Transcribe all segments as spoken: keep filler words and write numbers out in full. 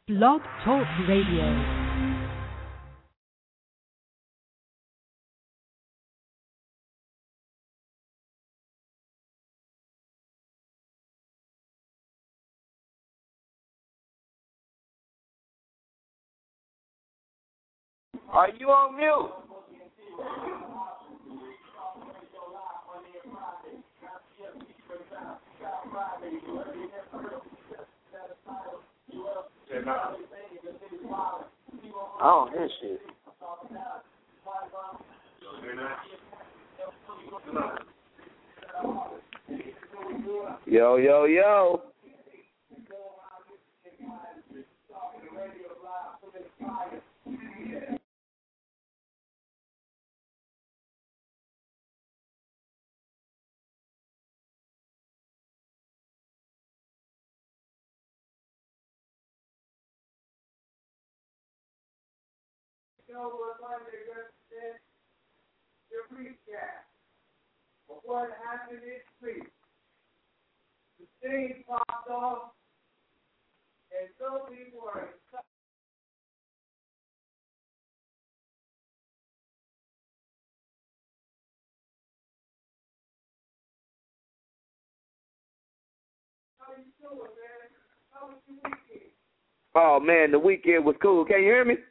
Blog Talk Radio. Are you on mute? I don't hear shit. Yo, yo, yo. You know what Monday represents? The recap of what happened this week. The thing popped off, and some people are excited. How you doing, man? How was your weekend? Oh, man, the weekend was cool. Can you hear me?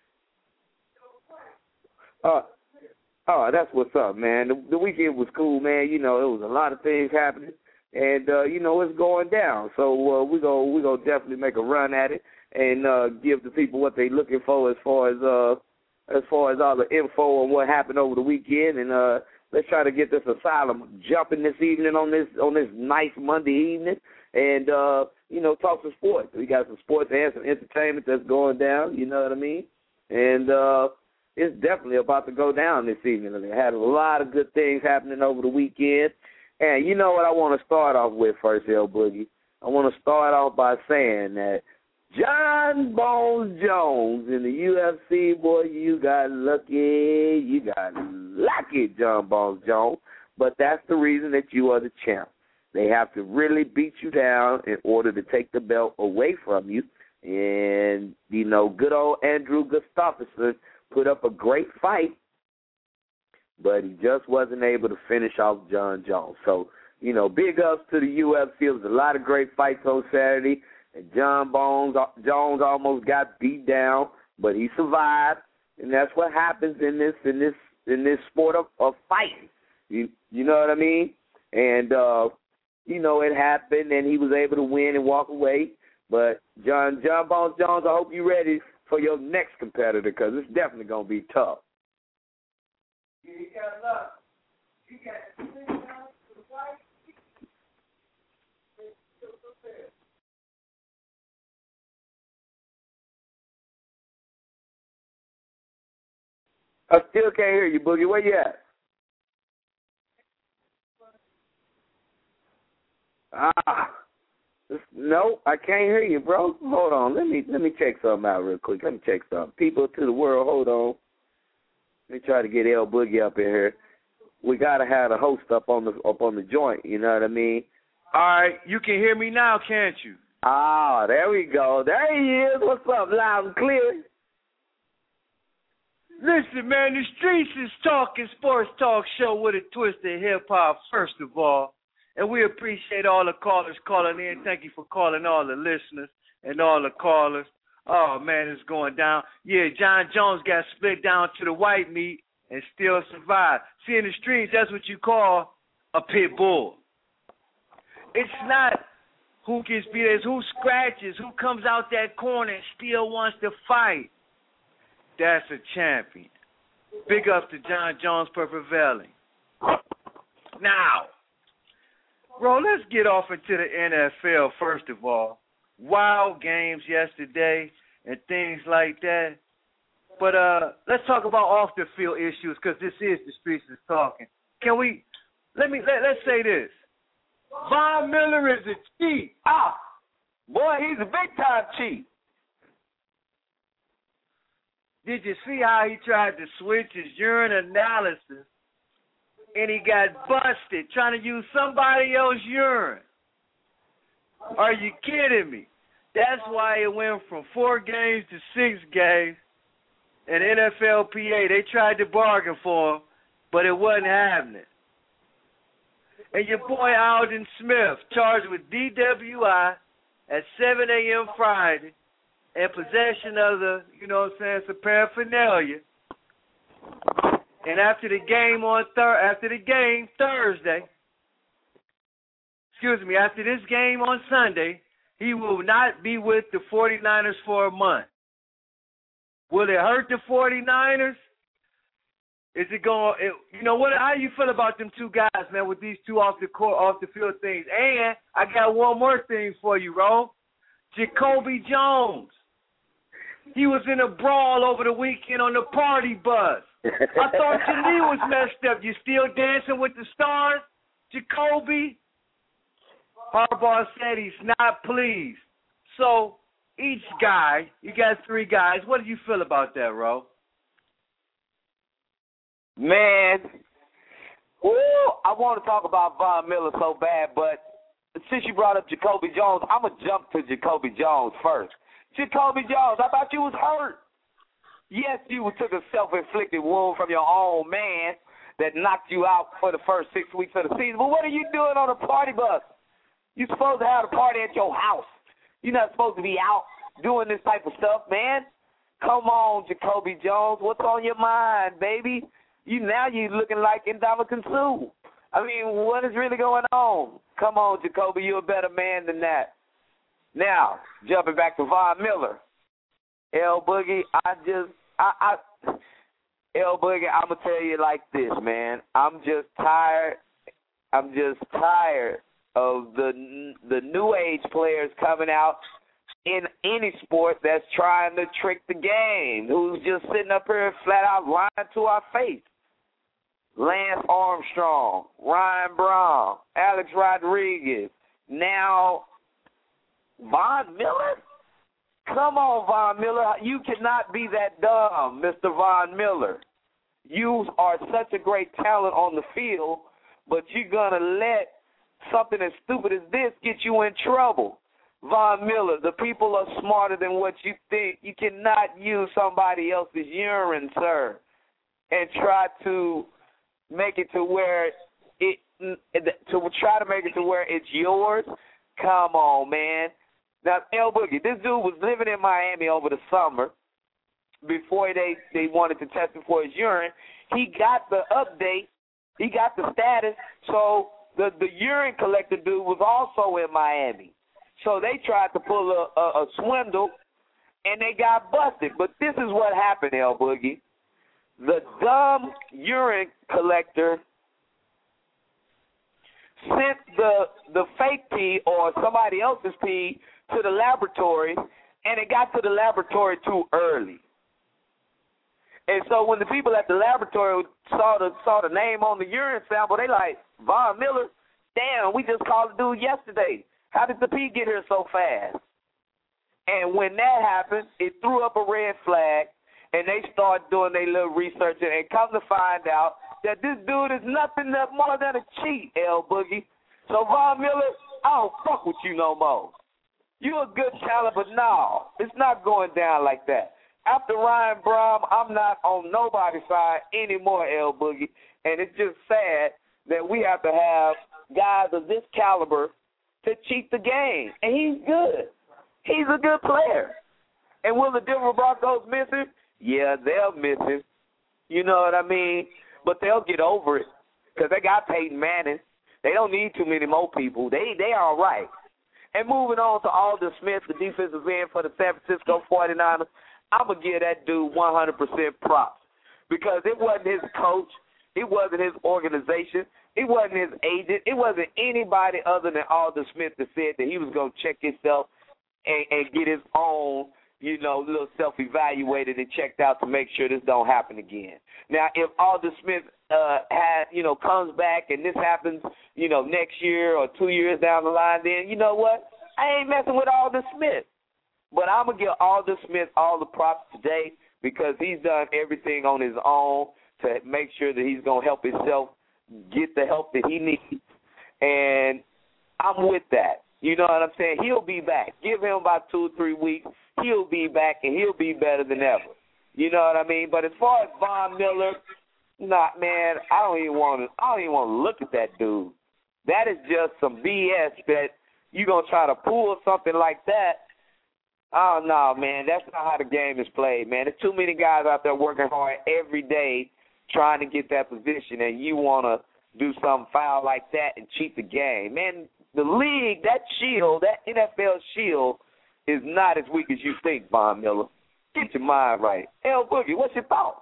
Uh, oh, that's what's up, man. The, the weekend was cool, man. You know, it was a lot of things happening, and uh, you know, it's going down. So uh, we go, we go definitely make a run at it and uh, give the people what they're looking for as far as uh, as far as all the info on what happened over the weekend. And uh, let's try to get this asylum jumping this evening on this on this nice Monday evening, and uh, you know, talk some sports. We got some sports and some entertainment that's going down. You know what I mean? And uh, it's definitely about to go down this evening. They had a lot of good things happening over the weekend. And you know what I want to start off with first, L Boogie? I want to start off by saying that Jon Bones Jones in the U F C, boy, you got lucky. You got lucky, Jon Bones Jones. But that's the reason that you are the champ. They have to really beat you down in order to take the belt away from you. And, you know, good old Andrew Gustafsson put up a great fight, but he just wasn't able to finish off Jon Jones. So, you know, big ups to the U F C. It was a lot of great fights on Saturday, and Jon Bones Jones almost got beat down, but he survived, and that's what happens in this in this in this sport of, of fighting. You you know what I mean? And uh, you know, it happened, and he was able to win and walk away. But John Jon Bones Jones, I hope you're ready for your next competitor, because it's definitely going to be tough. You got luck. You got to the fight. I still can't hear you, Boogie. Where you at? Ah. No, I can't hear you, bro. Hold on. Let me let me check something out real quick. Let me check something. People to the world, hold on. Let me try to get L Boogie up in here. We gotta have the host up on the up on the joint, you know what I mean? All right, you can hear me now, can't you? Ah, there we go. There he is. What's up, loud and clear? Listen, man, the Streets is Talking Sports Talk Show with a twist of hip-hop, first of all. And we appreciate all the callers calling in. Thank you for calling all the listeners and all the callers. Oh, man, it's going down. Yeah, Jon Jones got split down to the white meat and still survived. See, in the streets, that's what you call a pit bull. It's not who gets beat, it's who scratches, who comes out that corner and still wants to fight. That's a champion. Big up to Jon Jones for prevailing. Now, bro, let's get off into the N F L first of all. Wild games yesterday and things like that. But uh, let's talk about off the field issues, because this is the Streets is Talking. Can we? Let me let, let's say this. Von Miller is a cheat. Ah, boy, he's a big time cheat. Did you see how he tried to switch his urine analysis and he got busted trying to use somebody else's urine? Are you kidding me? That's why it went from four games to six games. And N F L P A, they tried to bargain for him, but it wasn't happening. And your boy Alden Smith, charged with D W I at seven a.m. Friday, and possession of the, you know what I'm saying, some paraphernalia. And after the game on thir- after the game Thursday, excuse me, after this game on Sunday, he will not be with the 49ers for a month. Will it hurt the 49ers? Is it going? It, you know what? How you feel about them two guys, man? With these two off the court, off the field things. And I got one more thing for you, Ro. Jacoby Jones. He was in a brawl over the weekend on the party bus. I thought your knee was messed up. You still dancing with the stars, Jacoby? Harbaugh said he's not pleased. So each guy, you got three guys. What do you feel about that, Ro? Man, woo, I want to talk about Von Miller so bad, but since you brought up Jacoby Jones, I'm going to jump to Jacoby Jones first. Jacoby Jones, I thought you was hurt. Yes, you took a self-inflicted wound from your own man that knocked you out for the first six weeks of the season, but what are you doing on a party bus? You're supposed to have a party at your house. You're not supposed to be out doing this type of stuff, man. Come on, Jacoby Jones. What's on your mind, baby? You now you're looking like Ndamukong Suh. I mean, what is really going on? Come on, Jacoby, you're a better man than that. Now, jumping back to Von Miller. L Boogie, I just, I, I, L Boogie, I'm going to tell you like this, man. I'm just tired. I'm just tired of the the new age players coming out in any sport that's trying to trick the game, who's just sitting up here flat out lying to our face. Lance Armstrong, Ryan Braun, Alex Rodriguez, now Von Miller? Come on, Von Miller. You cannot be that dumb, Mister Von Miller. You are such a great talent on the field, but you're going to let something as stupid as this get you in trouble. Von Miller, the people are smarter than what you think. You cannot use somebody else's urine, sir, and try to make it to where it to try to make it to where it's yours. Come on, man. Now, L Boogie, this dude was living in Miami over the summer before they, they wanted to test him for his urine. He got the update. He got the status. So the, the urine collector dude was also in Miami. So they tried to pull a, a, a swindle, and they got busted. But this is what happened, L Boogie. The dumb urine collector sent the the fake pee or somebody else's pee to the laboratory, and it got to the laboratory too early. And so when the people at the laboratory saw the saw the name on the urine sample, they like, Von Miller, damn, we just called the dude yesterday. How did the pee get here so fast? And when that happened, it threw up a red flag, and they started doing their little research, and come to find out that this dude is nothing more than a cheat, L Boogie. So, Von Miller, I don't fuck with you no more. You're a good talent, but no, it's not going down like that. After Ryan Braun, I'm not on nobody's side anymore, L Boogie, and it's just sad that we have to have guys of this caliber to cheat the game, and he's good. He's a good player. And will the Denver Broncos miss him? Yeah, they'll miss him. You know what I mean? But they'll get over it because they got Peyton Manning. They don't need too many more people. They they all right. And moving on to Aldon Smith, the defensive end for the San Francisco forty-niners, I'm going to give that dude one hundred percent props because it wasn't his coach. It wasn't his organization. It wasn't his agent. It wasn't anybody other than Aldon Smith that said that he was going to check himself and, and get his own, you know, little self-evaluated and checked out to make sure this don't happen again. Now, if Aldon Smith uh, had, you know, comes back and this happens, you know, next year or two years down the line, then you know what? I ain't messing with Aldon Smith. But I'm going to give Aldon Smith all the props today because he's done everything on his own to make sure that he's going to help himself get the help that he needs. And I'm with that. You know what I'm saying? He'll be back. Give him about two or three weeks. He'll be back, and he'll be better than ever. You know what I mean? But as far as Von Miller, nah, man, I don't even want to. I don't even want to look at that dude. That is just some B S. That you gonna try to pull something like that. Oh no, man, that's not how the game is played, man. There's too many guys out there working hard every day trying to get that position, and you want to do something foul like that and cheat the game. Man, the league, that shield, that N F L shield, is not as weak as you think, Von Miller. Get your mind right. L Boogie, what's your thought?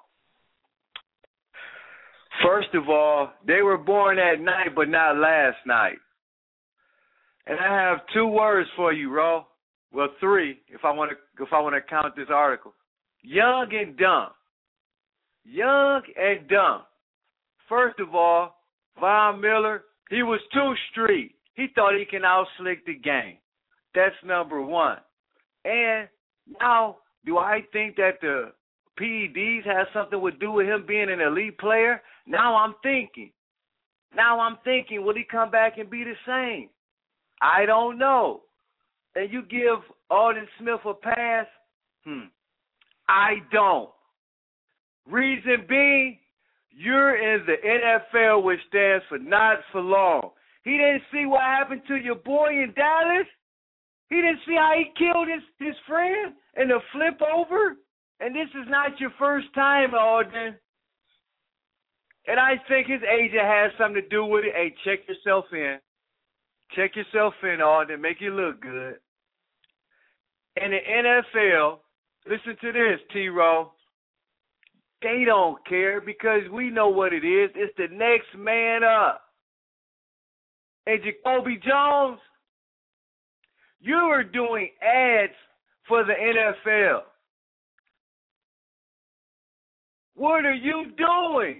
First of all, they were born at night, but not last night. And I have two words for you, Ro. Well, three, if I want to, if I want to count this article. Young and dumb. Young and dumb. First of all, Von Miller, he was too street. He thought he can out-slick the game. That's number one. And now, do I think that the P E Ds have something to do with him being an elite player? Now I'm thinking. Now I'm thinking, will he come back and be the same? I don't know. And you give Aldon Smith a pass? Hmm. I don't. Reason being, you're in the N F L, which stands for not for long. He didn't see what happened to your boy in Dallas. He didn't see how he killed his, his friend in a flip over. And this is not your first time, Aldon. And I think his agent has something to do with it. Hey, check yourself in. Check yourself in, Aldon. Make you look good. In the N F L, listen to this, T-Row. They don't care because we know what it is. It's the next man up. And Jacoby Jones, you are doing ads for the N F L. What are you doing?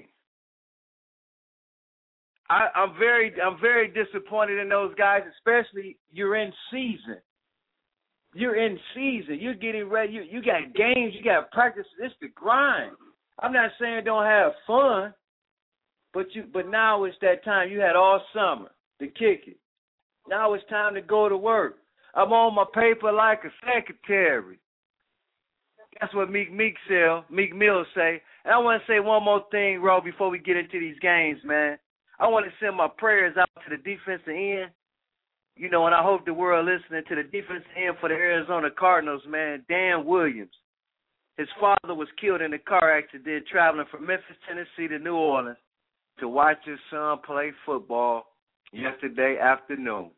I, I'm very, I'm very disappointed in those guys, especially you're in season. You're in season. You're getting ready. You, you got games. You got practice. It's the grind. I'm not saying don't have fun, but you. But now it's that time. You had all summer to kick it. Now it's time to go to work. I'm on my paper like a secretary. That's what Meek Meek sell, Meek Mill say. And I want to say one more thing, Ro, before we get into these games, man. I want to send my prayers out to the defensive end. You know, and I hope the world listening to the defensive end for the Arizona Cardinals, man, Dan Williams. His father was killed in a car accident traveling from Memphis, Tennessee to New Orleans to watch his son play football yesterday afternoon.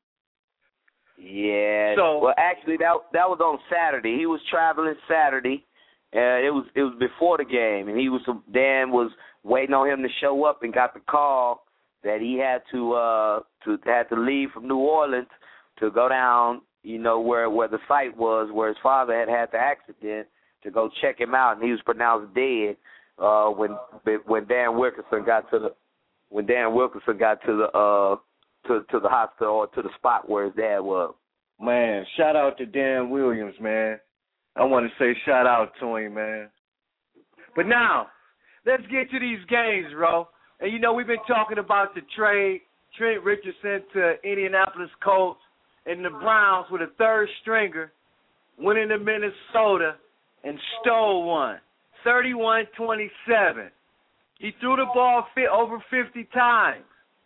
Yeah. So, well, actually, that that was on Saturday. He was traveling Saturday. Uh, it was it was before the game, and he was Dan was waiting on him to show up, and got the call that he had to uh to had to leave from New Orleans to go down, you know, where where the site was, where his father had had the accident, to go check him out, and he was pronounced dead uh, when when Dan Wilkerson got to the when Dan Wilkerson got to the uh, to to the hospital or to the spot where his dad was. Man, shout out to Dan Williams, man. I want to say shout out to him, man. But now, let's get to these games, Ro. And you know we've been talking about the trade, Trent Richardson to Indianapolis Colts, and the Browns with a third stringer went into Minnesota and stole one, thirty-one twenty-seven. He threw the ball fit over fifty times.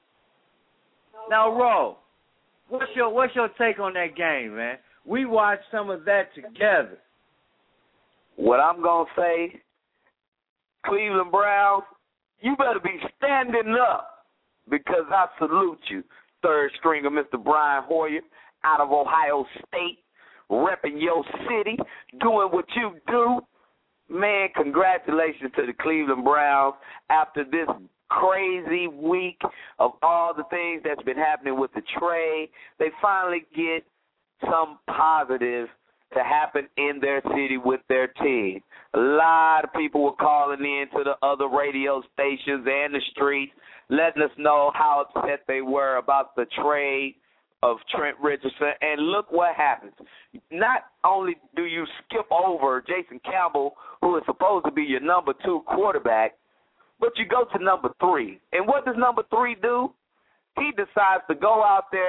Now, Ro, what's your what's your take on that game, man? We watched some of that together. What I'm gonna say, Cleveland Browns, you better be standing up because I salute you, third stringer Mister Brian Hoyer out of Ohio State, repping your city, doing what you do. Man, congratulations to the Cleveland Browns after this crazy week of all the things that's been happening with the trade. They finally get some positive to happen in their city with their team. A lot of people were calling in to the other radio stations and the streets, letting us know how upset they were about the trade of Trent Richardson, and look what happens. Not only do you skip over Jason Campbell, who is supposed to be your number two quarterback, but you go to number three. And what does number three do? He decides to go out there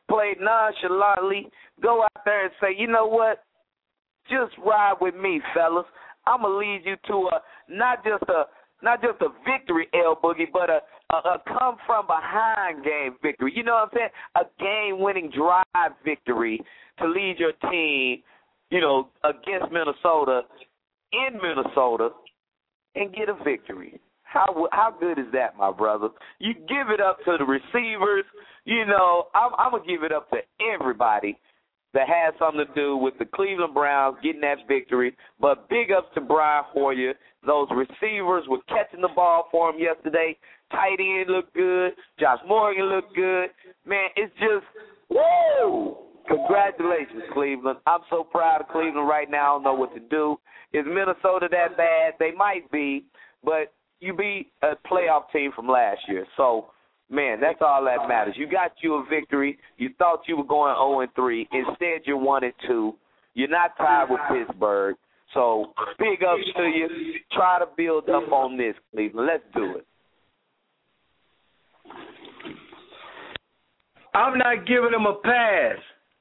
play nonchalantly, go out there and say, you know what, just ride with me, fellas. I'm going to lead you to a not just a not just a victory, L Boogie, but a, a, a come-from-behind game victory. You know what I'm saying? A game-winning drive victory to lead your team, you know, against Minnesota, in Minnesota, and get a victory. How how good is that, my brother? You give it up to the receivers. You know, I'm, I'm going to give it up to everybody that has something to do with the Cleveland Browns getting that victory. But big ups to Brian Hoyer. Those receivers were catching the ball for him yesterday. Tight end looked good. Josh Morgan looked good. Man, it's just, woo! Congratulations, Cleveland. I'm so proud of Cleveland right now. I don't know what to do. Is Minnesota that bad? They might be, but you beat a playoff team from last year. So, man, that's all that matters. You got you a victory. You thought you were going oh and three. Instead, you're one and two. You're not tied with Pittsburgh. So, big ups to you. Try to build up on this, Cleveland. Let's do it. I'm not giving him a pass.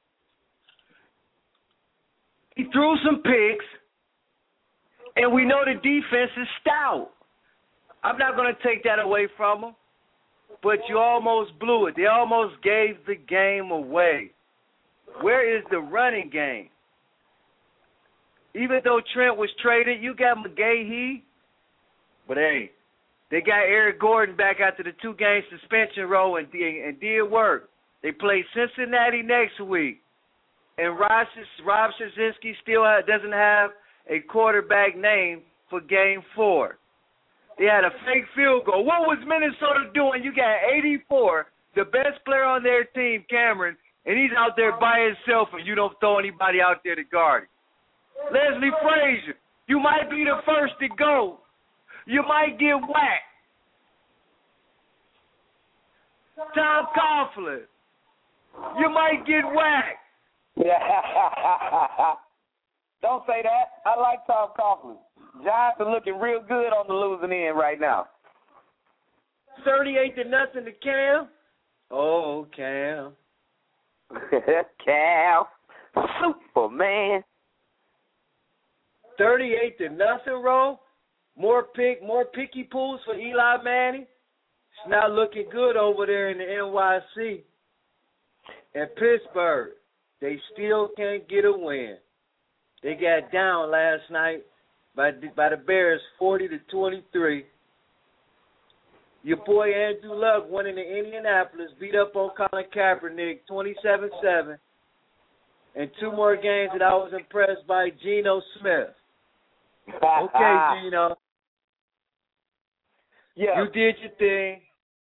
He threw some picks, and we know the defense is stout. I'm not going to take that away from him, but you almost blew it. They almost gave the game away. Where is the running game? Even though Trent was traded, you got McGahee, but hey, they got Eric Gordon back after the two-game suspension row and, and did work. They play Cincinnati next week, and Rob Straczynski still doesn't have a quarterback name for game four. They had a fake field goal. What was Minnesota doing? You got eighty-four, the best player on their team, Cameron, and he's out there by himself, and you don't throw anybody out there to guard him. Leslie Frazier, you might be the first to go. You might get whacked. Tom Coughlin, you might get whacked. Don't say that. I like Tom Coughlin. Giants are looking real good on the losing end right now. thirty-eight to nothing to Cam. Oh, Cam. Cam. Superman. thirty-eight to nothing, Ro. More pick, more picky pools for Eli Manning. It's not looking good over there in the N Y C. And Pittsburgh, they still can't get a win. They got down last night by the, by the Bears forty to twenty-three. Your boy Andrew Luck went into Indianapolis, beat up on Colin Kaepernick twenty-seven seven. And two more games that I was impressed by Geno Smith. Okay, Geno. Yeah. You did your thing.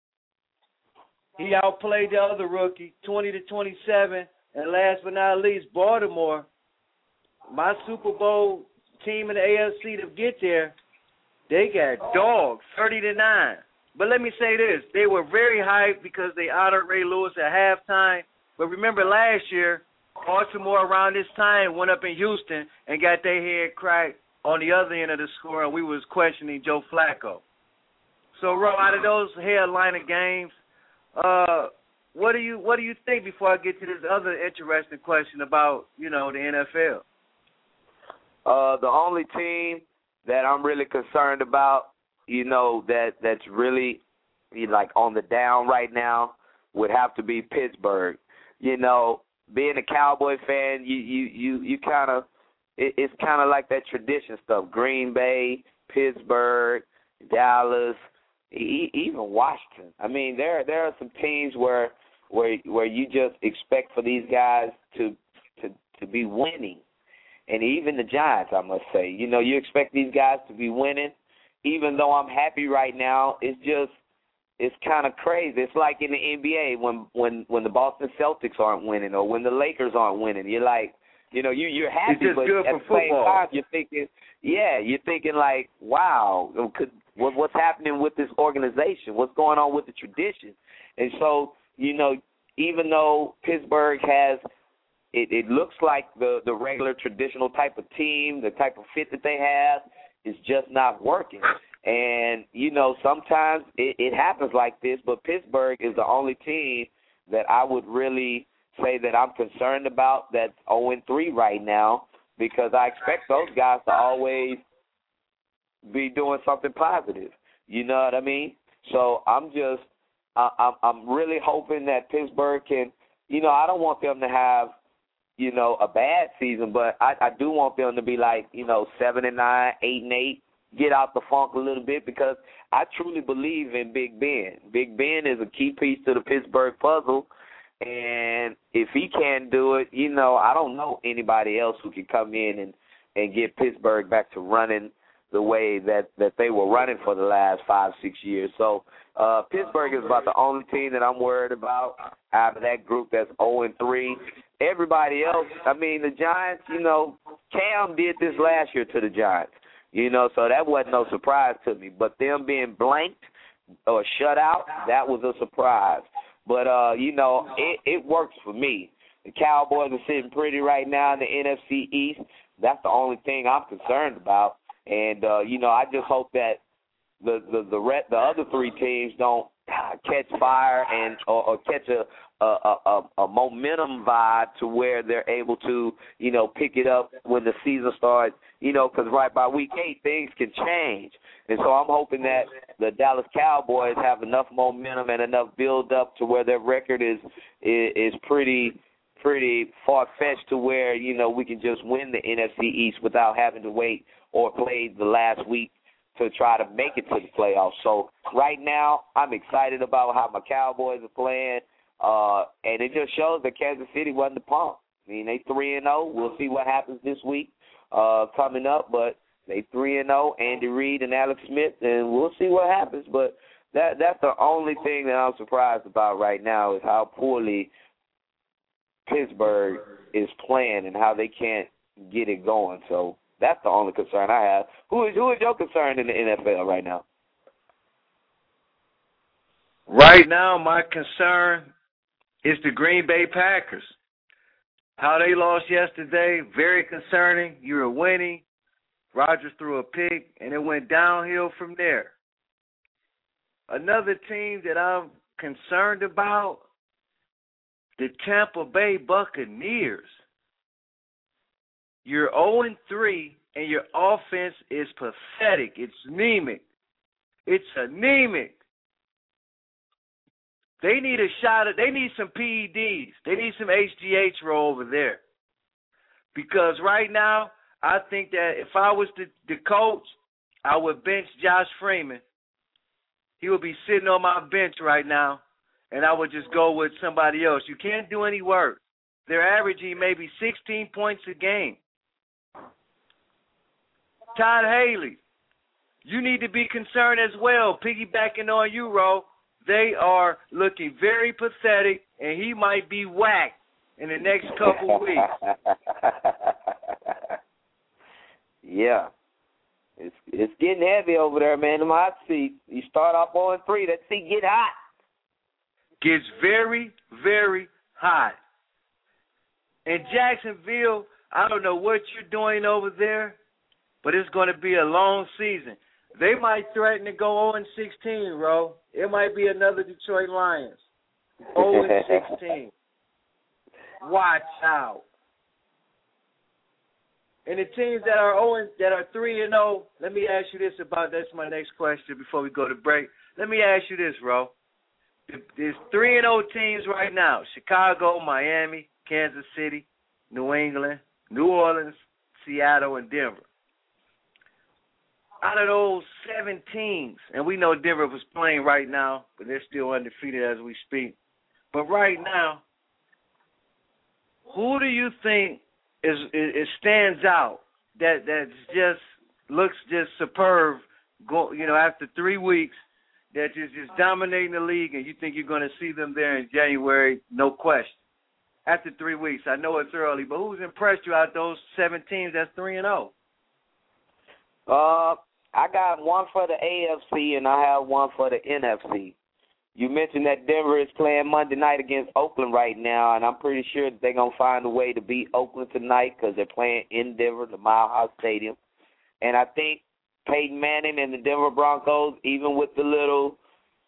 He outplayed the other rookie twenty to twenty-seven. And last but not least, Baltimore, my Super Bowl team in the A F C to get there, they got dogs, thirty to nine. But let me say this. They were very hyped because they honored Ray Lewis at halftime. But remember last year, Baltimore around this time went up in Houston and got their head cracked on the other end of the score, and we was questioning Joe Flacco. So, Ro, out of those headliner games, uh, what do you what do you think before I get to this other interesting question about, you know, the N F L? Uh, the only team that I'm really concerned about, you know, that that's really like on the down right now would have to be Pittsburgh. You know, being a Cowboy fan, you you you, you kind of it, it's kind of like that tradition stuff. Green Bay, Pittsburgh, Dallas, e- even Washington. I mean, there there are some teams where where where you just expect for these guys to to to be winning. And even the Giants, I must say, you know, you expect these guys to be winning. Even though I'm happy right now, it's just it's kind of crazy. It's like in the N B A when when when the Boston Celtics aren't winning or when the Lakers aren't winning. You're like, you know, you you're happy, it's just but good at for the same football. time you're thinking, yeah, you're thinking like, wow, could, what, what's happening with this organization? What's going on with the tradition? And so, you know, even though Pittsburgh has It, it looks like the, the regular traditional type of team, the type of fit that they have is just not working. And, you know, sometimes it, it happens like this, but Pittsburgh is the only team that I would really say that I'm concerned about that's oh and three right now, because I expect those guys to always be doing something positive. You know what I mean? So I'm just, I, I'm, I'm really hoping that Pittsburgh can, you know, I don't want them to have, you know, a bad season, but I, I do want them to be like, you know, seven and nine, eight and eight, get out the funk a little bit, because I truly believe in Big Ben. Big Ben is a key piece to the Pittsburgh puzzle, and if he can't do it, you know, I don't know anybody else who can come in and, and get Pittsburgh back to running the way that, that they were running for the last five, six years. So uh, Pittsburgh is about the only team that I'm worried about out of that group that's oh and three. Everybody else, I mean, the Giants, you know, Cam did this last year to the Giants, you know, so that wasn't no surprise to me. But them being blanked or shut out, that was a surprise. But, uh, you know, it, it works for me. The Cowboys are sitting pretty right now in the N F C East. That's the only thing I'm concerned about. And, uh, you know, I just hope that the the the, red, the other three teams don't catch fire and or, or catch a a, a a momentum vibe to where they're able to, you know, pick it up when the season starts, you know, because right by week eight, things can change. And so I'm hoping that the Dallas Cowboys have enough momentum and enough build-up to where their record is is, is pretty pretty far-fetched to where, you know, we can just win the N F C East without having to wait or play the last week to try to make it to the playoffs. So right now, I'm excited about how my Cowboys are playing, uh, and it just shows that Kansas City wasn't the pump. I mean, they three and oh. We'll see what happens this week uh, coming up, but they three and oh, Andy Reid and Alex Smith, and we'll see what happens. But that that's the only thing that I'm surprised about right now is how poorly Pittsburgh is playing and how they can't get it going. So that's the only concern I have. Who is who is your concern in the N F L right now? Right now, my concern is the Green Bay Packers. How they lost yesterday, very concerning. You were winning. Rodgers threw a pick, and it went downhill from there. Another team that I'm concerned about, the Tampa Bay Buccaneers. You're oh and three, and your offense is pathetic. It's anemic. It's anemic. They need a shot at, they need some P E Ds. They need some H G H roll over there. Because right now, I think that if I was the, the coach, I would bench Josh Freeman. He would be sitting on my bench right now, and I would just go with somebody else. You can't do any work. They're averaging maybe sixteen points a game. Todd Haley, you need to be concerned as well, piggybacking on you, Ro. They are looking very pathetic, and he might be whacked in the next couple weeks. Yeah. It's it's getting heavy over there, man. The hot seat. You start off oh and three, that seat get hot. Gets very, very hot. In Jacksonville, I don't know what you're doing over there, but it's going to be a long season. They might threaten to go oh and sixteen, Ro. It might be another Detroit Lions. oh and sixteen. Watch out. And the teams that are oh and that are three and oh, let me ask you this about that's my next question before we go to break. Let me ask you this, Ro. There's three and oh teams right now: Chicago, Miami, Kansas City, New England, New Orleans, Seattle, and Denver. Out of those seven teams, and we know Denver was playing right now, but they're still undefeated as we speak. But right now, who do you think is it stands out that that just looks just superb? Go, you know, after three weeks, that is just dominating the league, and you think you're going to see them there in January? No question. After three weeks, I know it's early, but who's impressed you out those seven teams that's three and zero? Uh. I got one for the A F C and I have one for the N F C. You mentioned that Denver is playing Monday night against Oakland right now, and I'm pretty sure that they're going to find a way to beat Oakland tonight because they're playing in Denver, the Mile High Stadium. And I think Peyton Manning and the Denver Broncos, even with the little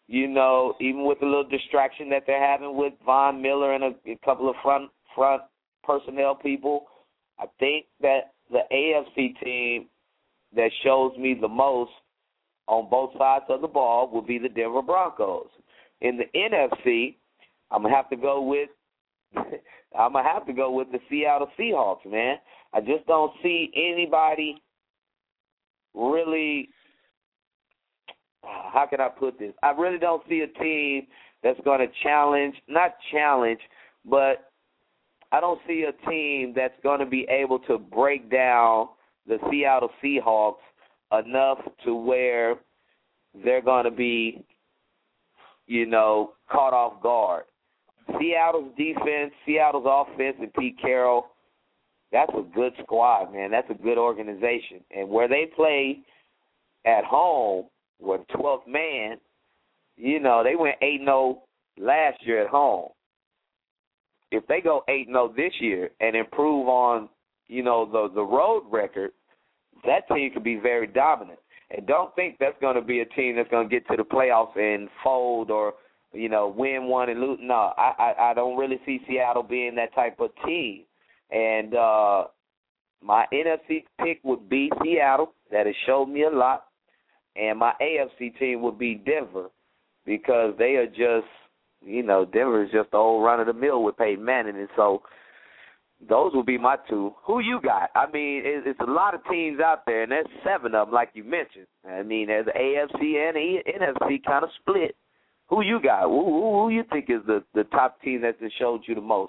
You know, even with the little distraction that they're having with Von Miller and a, a couple of front front personnel people, I think that the A F C team that shows me the most on both sides of the ball will be the Denver Broncos. In the N F C, I'm gonna have to go with I'm gonna have to go with the Seattle Seahawks, man. I just don't see anybody really. How can I put this? I really don't see a team that's going to challenge, not challenge, but I don't see a team that's going to be able to break down the Seattle Seahawks enough to where they're going to be, you know, caught off guard. Seattle's defense, Seattle's offense, and Pete Carroll, that's a good squad, man. That's a good organization. And where they play at home, with twelfth man, you know, they went eight and oh last year at home. If they go eight and oh this year and improve on, you know, the, the road record, that team could be very dominant. And don't think that's going to be a team that's going to get to the playoffs and fold or, you know, win one and lose. No, I, I, I don't really see Seattle being that type of team. And uh, my N F C pick would be Seattle. That has showed me a lot. And my A F C team would be Denver because they are just, you know, Denver is just the old run-of-the-mill with Peyton Manning. And so those would be my two. Who you got? I mean, it's a lot of teams out there, and there's seven of them, like you mentioned. I mean, there's the A F C and the N F C kind of split. Who you got? Who, who, who you think is the, the top team that just showed you the most?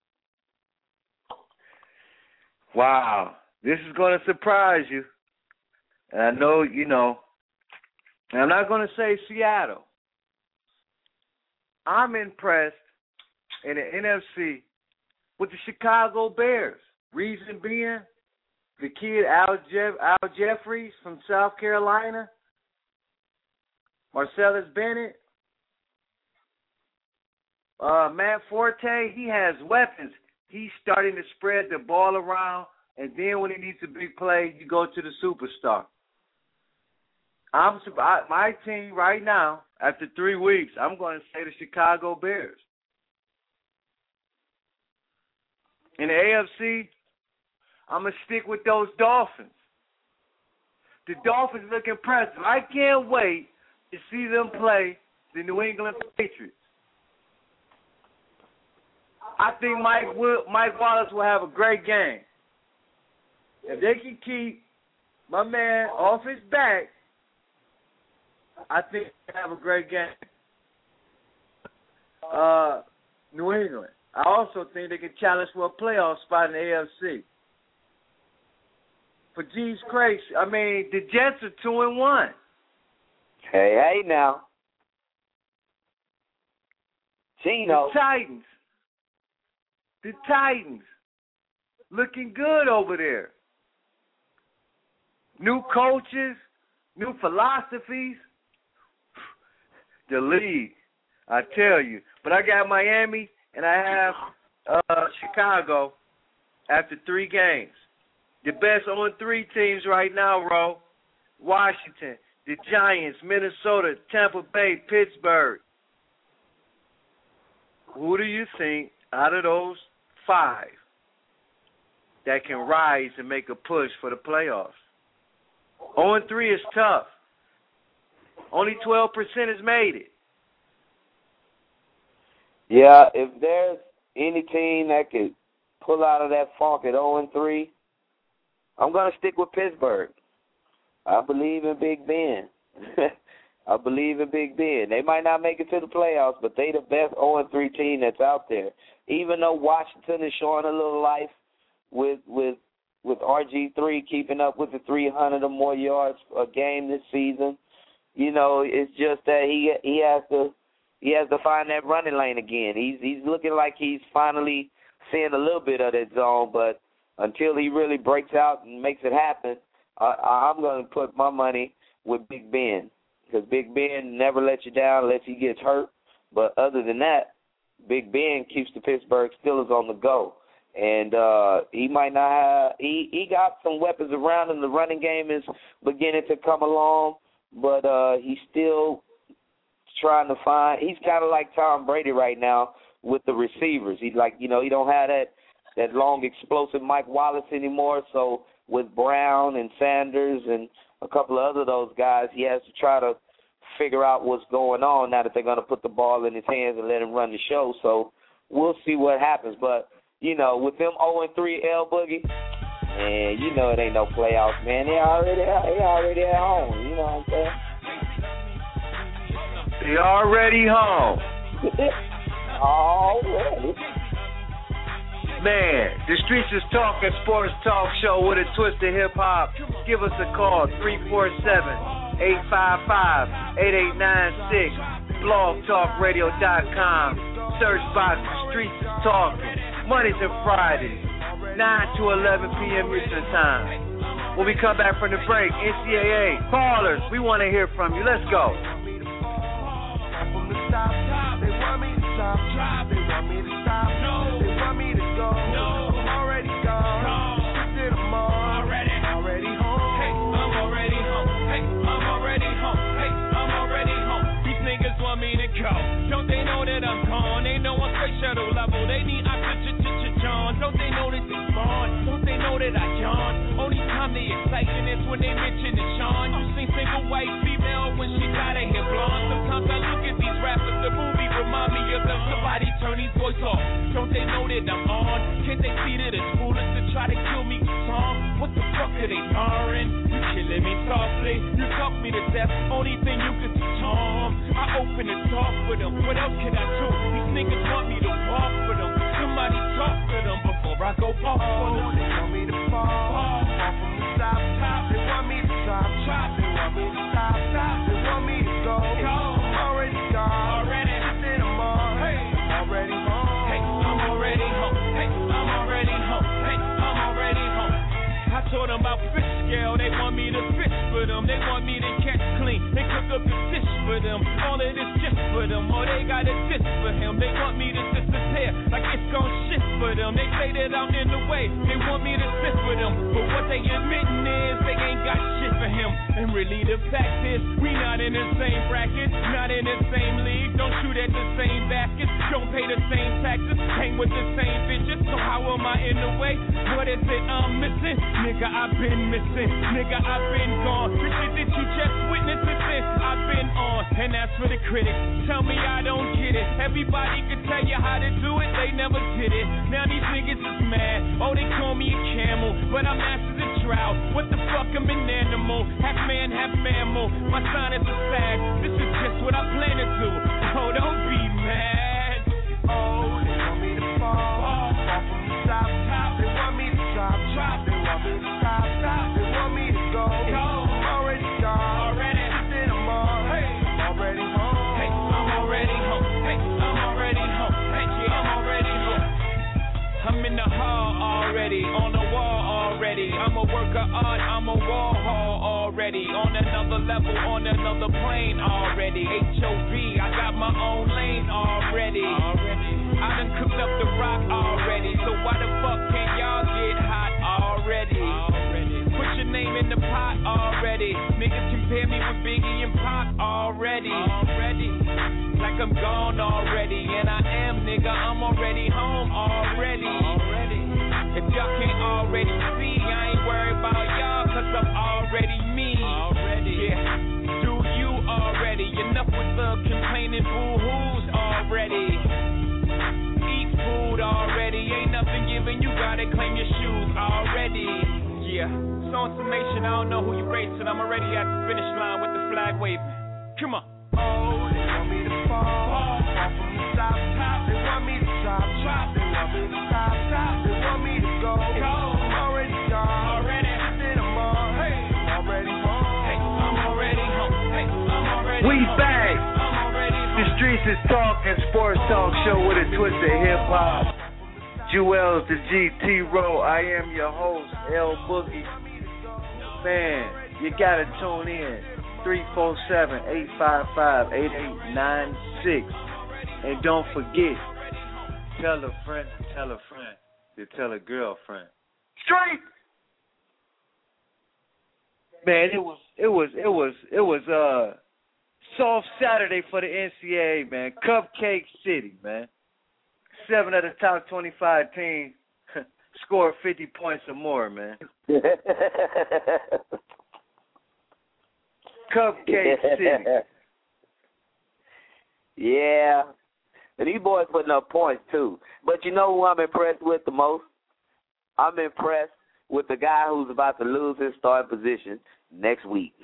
Wow. This is going to surprise you. And I know, you know, and I'm not going to say Seattle. I'm impressed in the N F C with the Chicago Bears. Reason being, the kid Al, Jeff, Al Jeffries from South Carolina, Marcellus Bennett, uh, Matt Forte, he has weapons. He's starting to spread the ball around, and then when he needs a big play, you go to the superstar. I'm my team right now, after three weeks, I'm going to say the Chicago Bears. In the A F C, I'm going to stick with those Dolphins. The Dolphins look impressive. I can't wait to see them play the New England Patriots. I think Mike will, Mike Wallace will have a great game. If they can keep my man off his back, I think they have a great game. Uh, New England. I also think they can challenge for a playoff spot in the A F C. For G's Craig, I mean, the Jets are two and one. Hey, hey now. Gino. The Titans. The Titans. Looking good over there. New coaches, new philosophies. The league, I tell you. But I got Miami and I have uh, Chicago after three games. The best on three teams right now, Ro. Washington, the Giants, Minnesota, Tampa Bay, Pittsburgh. Who do you think out of those five that can rise and make a push for the playoffs? oh and three is tough. Only twelve percent has made it. Yeah, if there's any team that could pull out of that funk at oh and three, I'm going to stick with Pittsburgh. I believe in Big Ben. I believe in Big Ben. They might not make it to the playoffs, but they the best oh and three team that's out there. Even though Washington is showing a little life with with with R G three keeping up with the three hundred or more yards a game this season, you know, it's just that he he has to he has to find that running lane again. He's he's looking like he's finally seeing a little bit of that zone, but until he really breaks out and makes it happen, I, I'm going to put my money with Big Ben because Big Ben never lets you down unless he gets hurt. But other than that, Big Ben keeps the Pittsburgh Steelers on the go. And uh, he might not have he, – he got some weapons around him. The running game is beginning to come along, but uh, he's still trying to find. He's kind of like Tom Brady right now with the receivers. He's like, you know, he don't have that that long, explosive Mike Wallace anymore. So with Brown and Sanders and a couple of other those guys, he has to try to figure out what's going on now that they're going to put the ball in his hands and let him run the show. So we'll see what happens. But, you know, with them oh and three L Boogie, and you know it ain't no playoffs, man. They already they already at home. You know what I'm saying? They already home. Already. Man, the Streets is Talking Sports Talk Show with a twist of hip-hop. Give us a call, three four seven, eight five five, eight eight nine six, blog talk radio dot com. Search box, The Streets is Talking. Mondays and Fridays, nine to eleven p.m. Eastern Time. When we come back from the break, N C A A, callers, we want to hear from you. Let's go. From the stop, they want me to stop, they want me to stop, no, they want me to go, no, I'm already gone, shifted them all, already, already home, hey, I'm already home, hey, I'm already home, hey, I'm already home, these niggas want me to go, don't they know that I'm gone, they know I'm straight shadow level, they need John, don't they know that it's gone, don't they know that I yawn, only time they exciting is when they mention the Sean, you seen single white female when she got her hair blonde, sometimes I look at these rappers, the movie remind me of them, somebody turn these voice off, don't they know that I'm on, can't they see that it's foolish to try to kill me with song, what the fuck are they darring, you killing me softly, you talk me to death, only thing you can see charm, I open the door for them, what else can I do, these niggas want me to walk for them, somebody talk to them before I go off for them, they want me to fall, fall from the top, top, they want me to stop, chop, they want me to stop, stop, they want me to go, go, I'm already gone, already, I'm on, hey, I'm already home, hey, I'm already home, hey, I'm already home, hey, I'm already home, I told them about fish scale, they want me to fish for them, they want me to catch clean, they cook up the fish for them, all of this just for them, or they got a dish for him, they want me to disappear, like it's gon' shift for them, they say that I'm in the way, they want me to sit for them, but what they admitting is they ain't got shit for him, and really the fact is, we not in the same bracket, not in the same league, don't shoot at the same baskets, don't pay the same taxes, hang with the same bitches, so how am I in the way, what is it I'm missing, nigga I've been missing, nigga I've been gone, the shit that you just witnessed since I've been on, and that's for the critics, tell me I don't get it, everybody can tell you how to do it, they never did it, now these niggas is mad, oh they call me a camel, but I'm master the drought, what the fuck I'm an animal, half man, half mammal, my sign is a fag, this is just what I plan to do, oh don't be mad, oh they want me to fall, fall from the top, top, they want me to drop, drop, they want me to stop, stop, they want me to go, go, I'm already gone, already, I'm on, hey, I'm already home, hey, I'm already home, hey, I'm already home, hey, yeah, I'm already home, I'm in the hall already, on the wall already, I'm a work of art, I'm a wall hall already, on another level, on another plane already, H O B, I got my own lane already, already, I done cooked up the rock already, so why the fuck can't y'all get hot already, already, put your name in the pot already, niggas compare me with Biggie and Pac already, already, like I'm gone already, and I am nigga, I'm already home already, already, if y'all can't already see, I ain't worried about y'all, cause I'm already me, already, yeah, do you already, enough with the complaining boo-hoos already, eat food already, ain't nothing given, you gotta claim your shoes already, yeah, so on summation, I don't know who you racing, I'm already at the finish line with the flag waving, come on. Oh, they want me to fall, fall from the top, top, they want me to drop, drop, they want me to stop, stop, they want me to go, go, I'm already gone, already, I'm on, hey, I'm already home, hey, I'm already home, hey, I'm already We home, back. I'm already home. The Streets is Talking Sports Talk Show with a twist of hip-hop. Jewels, the G T Row, I am your host, L Boogie. Man, you gotta tune in. three four seven, eight five five, eight eight nine six. And don't forget, tell a friend to tell a friend to tell a girlfriend. Straight! Man, it was it was it was it was uh Soft Saturday for the N C double A, man. Cupcake City, man. Seven of the top twenty-five teams scored fifty points or more, man. Cupcake City. Yeah. And these boys putting up points, too. But you know who I'm impressed with the most? I'm impressed with the guy who's about to lose his starting position next week.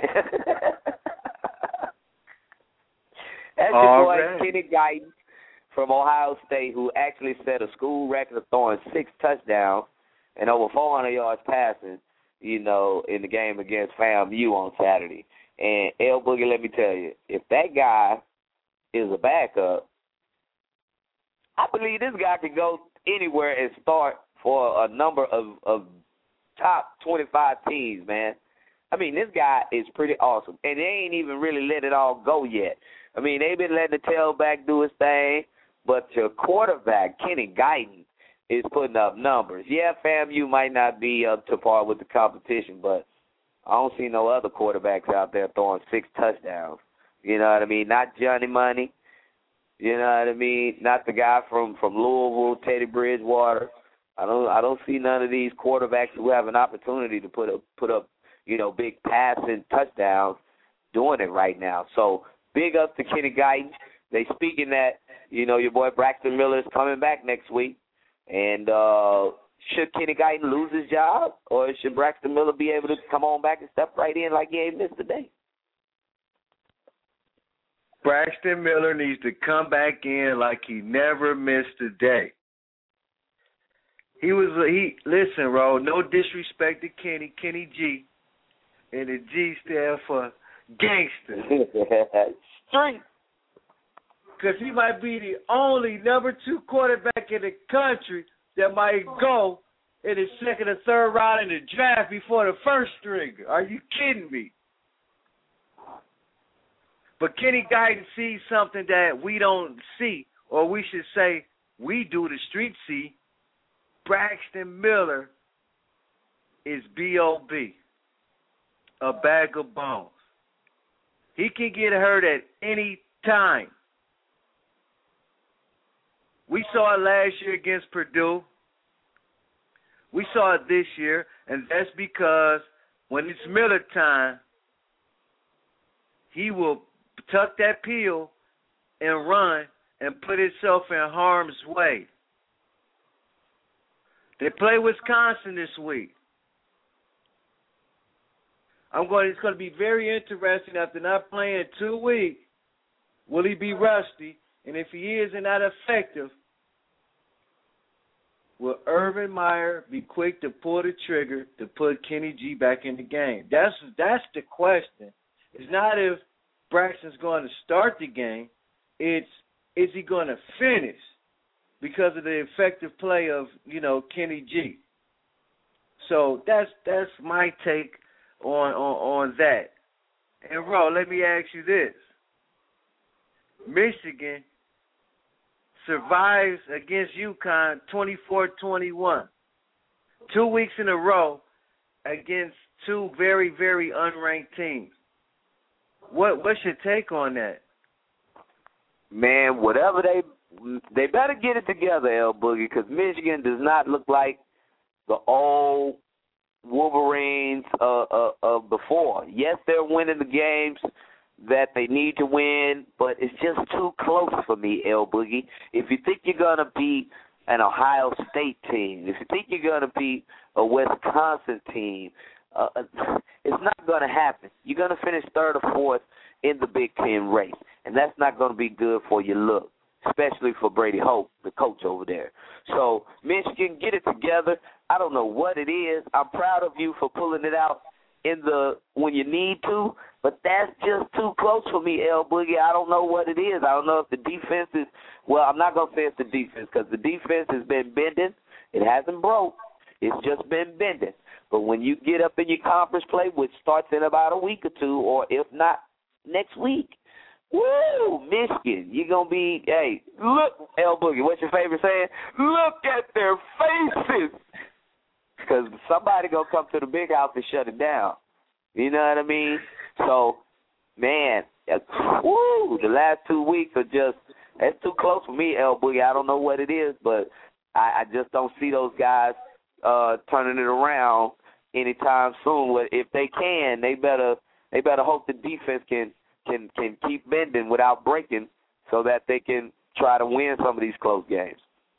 That's your boy, right. Kenny Guyton from Ohio State, who actually set a school record of throwing six touchdowns and over four hundred yards passing, you know, in the game against FAMU on Saturday. And L Boogie, let me tell you, if that guy is a backup, I believe this guy can go anywhere and start for a number of, of top twenty-five teams, man. I mean, this guy is pretty awesome. And they ain't even really let it all go yet. I mean, they've been letting the tailback do his thing, but your quarterback, Kenny Guyton, is putting up numbers. Yeah, FAMU might not be up to par with the competition, but I don't see no other quarterbacks out there throwing six touchdowns. You know what I mean? Not Johnny Money. You know what I mean? Not the guy from, from Louisville, Teddy Bridgewater. I don't I don't see none of these quarterbacks who have an opportunity to put up put up, you know, big passing touchdowns doing it right now. So big up to Kenny Guyton. They speaking that, you know, your boy Braxton Miller is coming back next week. And uh, should Kenny Guyton lose his job, or should Braxton Miller be able to come on back and step right in like he ain't missed a day? Braxton Miller needs to come back in like he never missed a day. He was he listen, Ro, no disrespect to Kenny, Kenny G, and the G stand for gangster. Street. Because he might be the only number two quarterback in the country that might go in the second or third round in the draft before the first stringer. Are you kidding me? But Kenny Guyton sees something that we don't see, or we should say we do, the street see. Braxton Miller is B O B, a bag of bones. He can get hurt at any time. We saw it last year against Purdue. We saw it this year, and that's because when it's Miller time, he will tuck that peel and run and put himself in harm's way. They play Wisconsin this week. I'm going. It's going to be very interesting after not playing two weeks. Will he be rusty? And if he is and not effective, will Urban Meyer be quick to pull the trigger to put Kenny G back in the game? That's that's the question. It's not if Braxton's going to start the game. It's, is he going to finish because of the effective play of, you know, Kenny G? So that's that's my take on, on, on that. And, Ro, let me ask you this. Michigan survives against UConn twenty-four twenty-one. Two weeks in a row against two very, very unranked teams. What what's your take on that? Man, whatever they they better get it together, L Boogie, because Michigan does not look like the old Wolverines uh, uh, of before. Yes, they're winning the games that they need to win, but it's just too close for me, L Boogie. If you think you're gonna beat an Ohio State team, if you think you're gonna beat a Wisconsin team, Uh, it's not going to happen. You're going to finish third or fourth in the Big Ten race, and that's not going to be good for your look, especially for Brady Hope, the coach over there. So, Michigan, get it together. I don't know what it is. I'm proud of you for pulling it out in the when you need to, but that's just too close for me, L Boogie. I don't know what it is. I don't know if the defense is, well, I'm not going to say it's the defense because the defense has been bending. It hasn't broke. It's just been bending. But when you get up in your conference play, which starts in about a week or two, or if not next week, woo, Michigan, you're going to be, hey, look, L Boogie, what's your favorite saying? Look at their faces. Because somebody going to come to the big house and shut it down. You know what I mean? So, man, woo, the last two weeks are just, it's too close for me, El Boogie. I don't know what it is, but I, I just don't see those guys uh, turning it around anytime soon. If they can, they better they better hope the defense can can can keep bending without breaking, so that they can try to win some of these close games.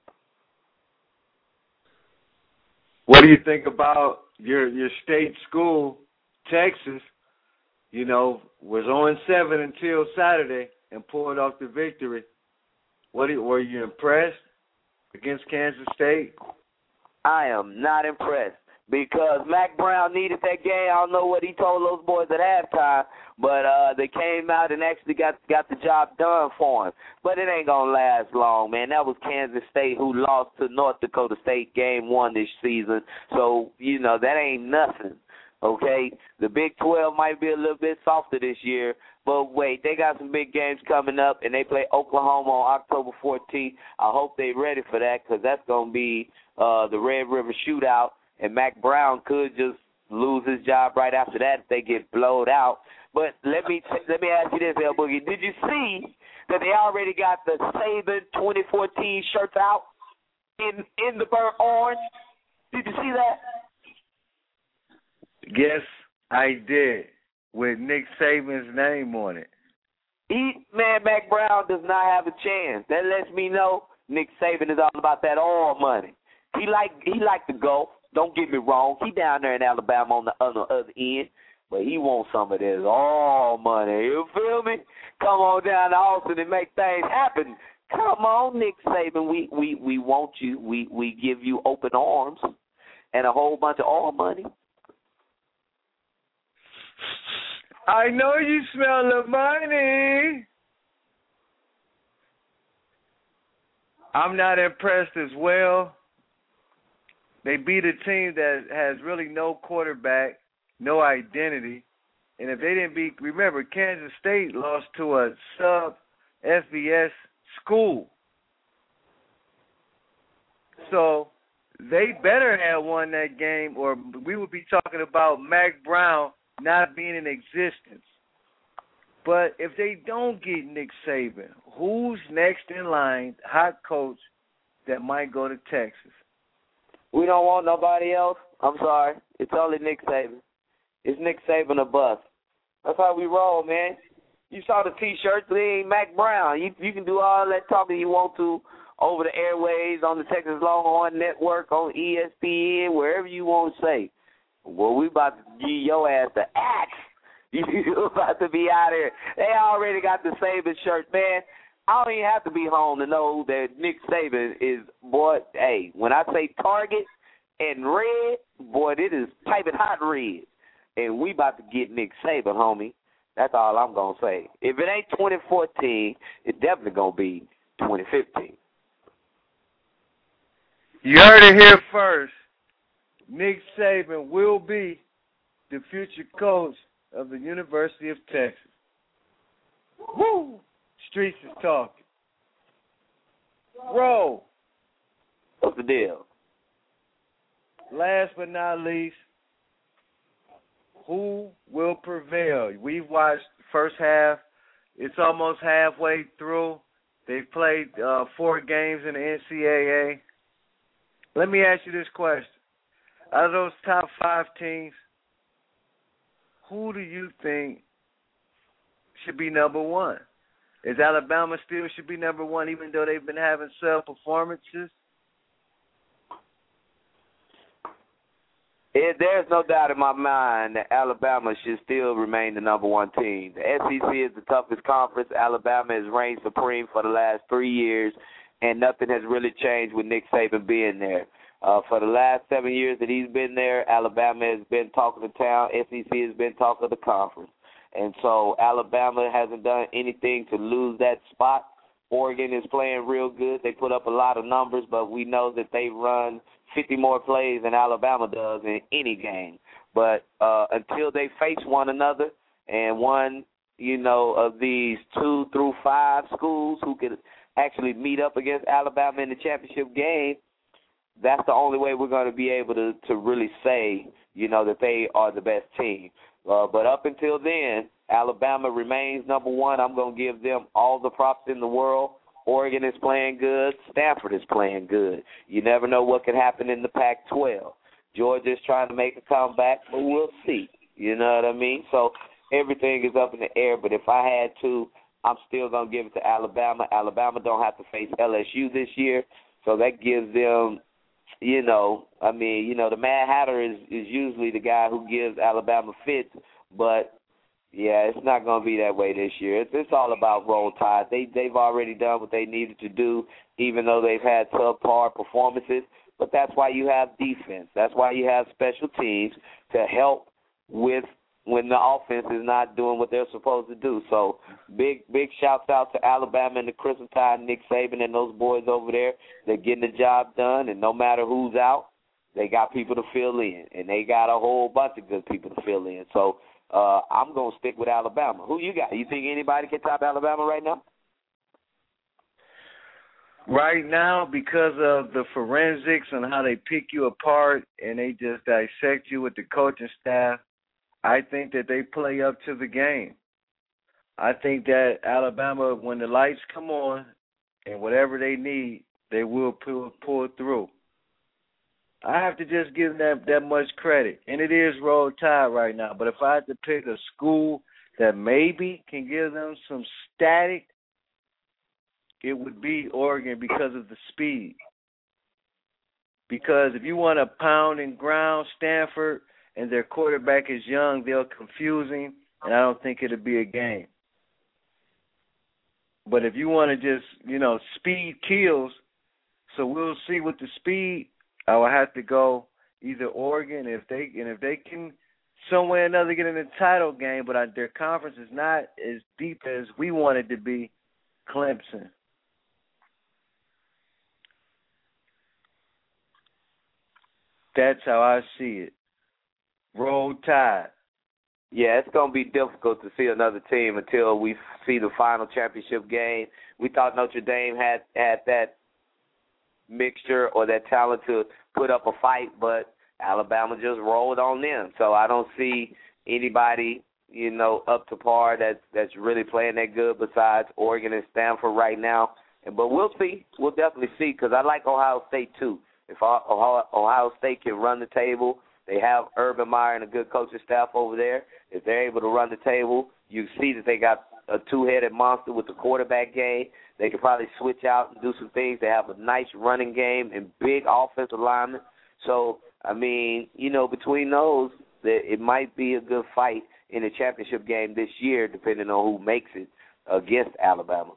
What do you think about your your state school, Texas? You know, was on seven until Saturday and pulled off the victory. What do you, were you impressed against Kansas State? I am not impressed because Mac Brown needed that game. I don't know what he told those boys at halftime, but uh, they came out and actually got got the job done for him. But it ain't gonna last long, man. That was Kansas State, who lost to North Dakota State game one this season. So you know that ain't nothing. Okay, the Big twelve might be a little bit softer this year, but wait, they got some big games coming up, and they play Oklahoma on October fourteenth. I hope they're ready for that because that's going to be uh, the Red River Shootout, and Mac Brown could just lose his job right after that if they get blowed out. But let me let me ask you this, El Boogie. Did you see that they already got the Saban twenty fourteen shirts out in, in the burnt orange? Did you see that? Yes, I did, with Nick Saban's name on it. He, man, Mac Brown does not have a chance. That lets me know Nick Saban is all about that oil money. He like he like to go. Don't get me wrong. He down there in Alabama on the other, other end, but he wants some of this oil money. You feel me? Come on down to Austin and make things happen. Come on, Nick Saban. We we, we want you. We, we give you open arms and a whole bunch of oil money. I know you smell the money. I'm not impressed as well. They beat a team that has really no quarterback, no identity. And if they didn't beat, remember, Kansas State lost to a sub-F B S school. So they better have won that game, or we would be talking about Mac Brown not being in existence. But if they don't get Nick Saban, who's next in line, hot coach, that might go to Texas? We don't want nobody else. I'm sorry. It's only Nick Saban. It's Nick Saban or bust. That's how we roll, man. You saw the T-shirts. They ain't Mac Brown. You, you can do all that talking you want to over the airways, on the Texas Longhorn Network, on E S P N, wherever you want to say. Well, we about to give your ass the axe. You about to be out here. They already got the Saban shirt, man. I don't even have to be home to know that Nick Saban is, boy, hey, when I say Target and red, boy, it is piping hot red. And we about to get Nick Saban, homie. That's all I'm going to say. If it ain't twenty fourteen, it's definitely going to be twenty fifteen. You heard it here first. Nick Saban will be the future coach of the University of Texas. Woo! Streets is talking. Roll. What's the deal? Last but not least, who will prevail? We've watched the first half. It's almost halfway through. They've played uh, four games in the N C double A. Let me ask you this question. Out of those top five teams, who do you think should be number one? Is Alabama still should be number one, even though they've been having sub performances? It, there's no doubt in my mind that Alabama should still remain the number one team. The S E C is the toughest conference. Alabama has reigned supreme for the last three years, and nothing has really changed with Nick Saban being there. Uh, for the last seven years that he's been there, Alabama has been talk of the town. S E C has been talk of the conference. And so Alabama hasn't done anything to lose that spot. Oregon is playing real good. They put up a lot of numbers, but we know that they run fifty more plays than Alabama does in any game. But uh, until they face one another, and one, you know, of these two through five schools who can actually meet up against Alabama in the championship game, that's the only way we're going to be able to, to really say, you know, that they are the best team. Uh, but up until then, Alabama remains number one. I'm going to give them all the props in the world. Oregon is playing good. Stanford is playing good. You never know what could happen in the Pac twelve. Georgia's trying to make a comeback, but we'll see. You know what I mean? So everything is up in the air, but if I had to, I'm still going to give it to Alabama. Alabama don't have to face L S U this year, so that gives them, you know, I mean, you know, the Mad Hatter is, is usually the guy who gives Alabama fits, but, yeah, it's not going to be that way this year. It's, it's all about Roll Tide. They, they've already done what they needed to do, even though they've had subpar performances, but that's why you have defense. That's why you have special teams to help with when the offense is not doing what they're supposed to do. So big, big shouts out to Alabama and the Crimson Tide, Nick Saban and those boys over there. They're getting the job done, and no matter who's out, they got people to fill in, and they got a whole bunch of good people to fill in. So uh, I'm going to stick with Alabama. Who you got? You think anybody can top Alabama right now? Right now, because of the forensics and how they pick you apart and they just dissect you with the coaching staff, I think that they play up to the game. I think that Alabama, when the lights come on and whatever they need, they will pull, pull through. I have to just give them that, that much credit. And it is Roll Tide right now. But if I had to pick a school that maybe can give them some static, it would be Oregon because of the speed. Because if you want to pound and ground Stanford and their quarterback is young, they're confusing, and I don't think it'll be a game. But if you want to just, you know, speed kills, so we'll see with the speed, I will have to go either Oregon if they and if they can some way or another get in the title game, but I, their conference is not as deep as we want it to be, Clemson. That's how I see it. Roll Tide. Yeah, it's going to be difficult to see another team until we see the final championship game. We thought Notre Dame had, had that mixture or that talent to put up a fight, but Alabama just rolled on them. So I don't see anybody, you know, up to par that's, that's really playing that good besides Oregon and Stanford right now. And, but we'll see. We'll definitely see because I like Ohio State too. If Ohio State can run the table, they have Urban Meyer and a good coaching staff over there. If they're able to run the table, you see that they got a two-headed monster with the quarterback game. They could probably switch out and do some things. They have a nice running game and big offensive linemen. So, I mean, you know, between those, it might be a good fight in the championship game this year, depending on who makes it against Alabama.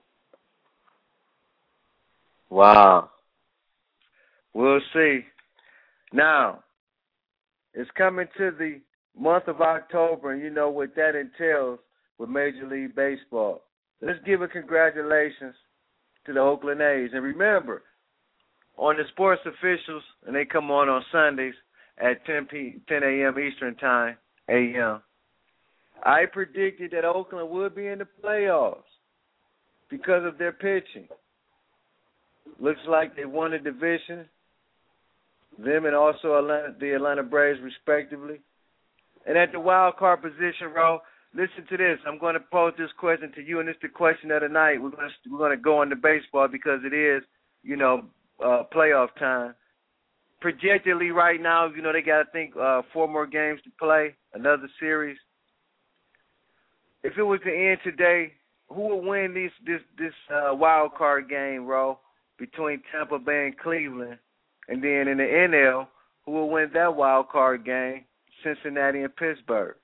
Wow. We'll see. Now, it's coming to the month of October, and you know what that entails with Major League Baseball. Let's give a congratulations to the Oakland A's. And remember, on the sports officials, and they come on on Sundays at ten a.m. Eastern Time, A M, I predicted that Oakland would be in the playoffs because of their pitching. Looks like they won the division. Them and also Atlanta, the Atlanta Braves, respectively. And at the wild card position, Ro, listen to this. I'm going to pose this question to you, and it's the question of the night. We're going to, we're going to go into baseball because it is, you know, uh, playoff time. Projectedly right now, you know, they got, I think, uh, four more games to play, another series. If it was to end today, who would win this this this uh, wild card game, Ro, between Tampa Bay and Cleveland? And then in the N L, who will win that wild card game, Cincinnati and Pittsburgh?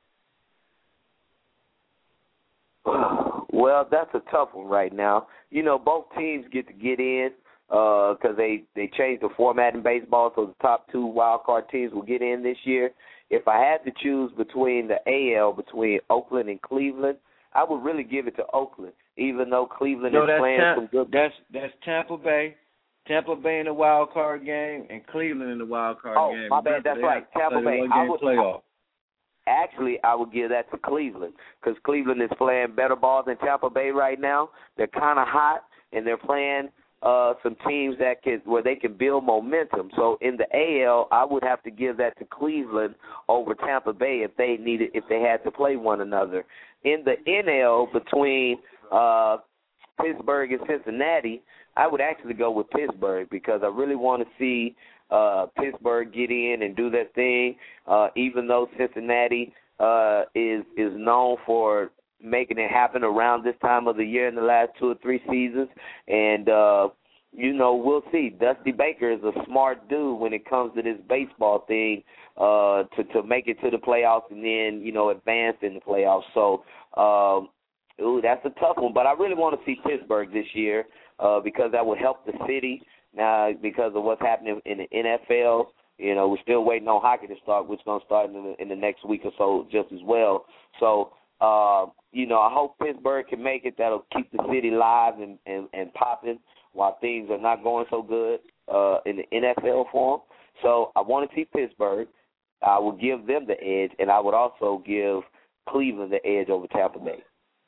Well, that's a tough one right now. You know, both teams get to get in because uh, they, they changed the format in baseball, so the top two wild card teams will get in this year. If I had to choose between the A L, between Oakland and Cleveland, I would really give it to Oakland, even though Cleveland no, is that's playing Tam- some good. That's that's Tampa Bay. Tampa Bay in the wild card game and Cleveland in the wild card oh, game. Oh, my bad. That's they right. Tampa Bay. I would, playoff. Actually, I would give that to Cleveland because Cleveland is playing better ball than Tampa Bay right now. They're kind of hot, and they're playing uh, some teams that can where they can build momentum. So in the A L, I would have to give that to Cleveland over Tampa Bay if they needed if they had to play one another. In the N L, between uh, Pittsburgh and Cincinnati, I would actually go with Pittsburgh because I really want to see uh, Pittsburgh get in and do their thing, uh, even though Cincinnati uh, is is known for making it happen around this time of the year in the last two or three seasons. And, uh, you know, we'll see. Dusty Baker is a smart dude when it comes to this baseball thing uh, to, to make it to the playoffs and then, you know, advance in the playoffs. So, um, ooh, that's a tough one. But I really want to see Pittsburgh this year uh, because that would help the city now because of what's happening in the N F L. You know, we're still waiting on hockey to start, which is going to start in the, in the next week or so just as well. So, uh, you know, I hope Pittsburgh can make it. That'll keep the city live and, and, and popping while things are not going so good uh, in the N F L for them. So I want to see Pittsburgh. I will give them the edge, and I would also give Cleveland the edge over Tampa Bay.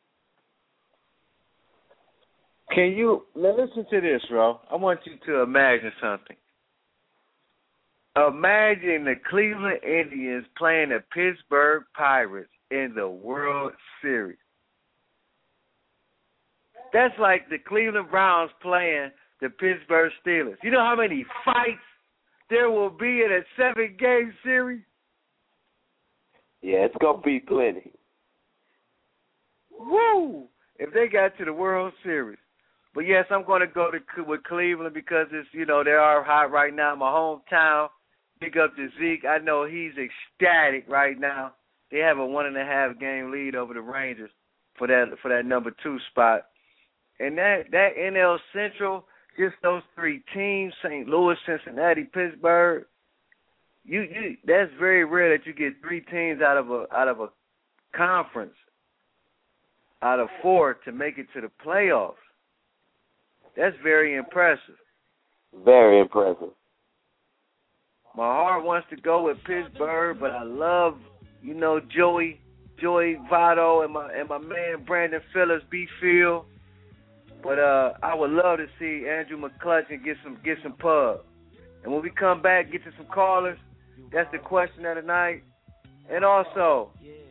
Can you now listen to this, Ro? I want you to imagine something. Imagine the Cleveland Indians playing the Pittsburgh Pirates in the World Series. That's like the Cleveland Browns playing the Pittsburgh Steelers. You know how many fights there will be in a seven-game series? Yeah, it's going to be plenty. Woo! If they got to the World Series. But, yes, I'm going to go to with Cleveland because, it's you know, they are hot right now. My hometown. Big up to Zeke. I know he's ecstatic right now. They have a one and a half game lead over the Rangers for that for that number two spot. And that, that N L Central, just those three teams, Saint Louis, Cincinnati, Pittsburgh, you, you that's very rare that you get three teams out of a out of a conference, out of four to make it to the playoffs. That's very impressive. Very impressive. My heart wants to go with Pittsburgh, but I love, you know, Joey, Joey Votto and my and my man Brandon Phillips, B-Field. But uh, I would love to see Andrew McCutchen get some get some pub. And when we come back, get to some callers. That's the question of the night. And also,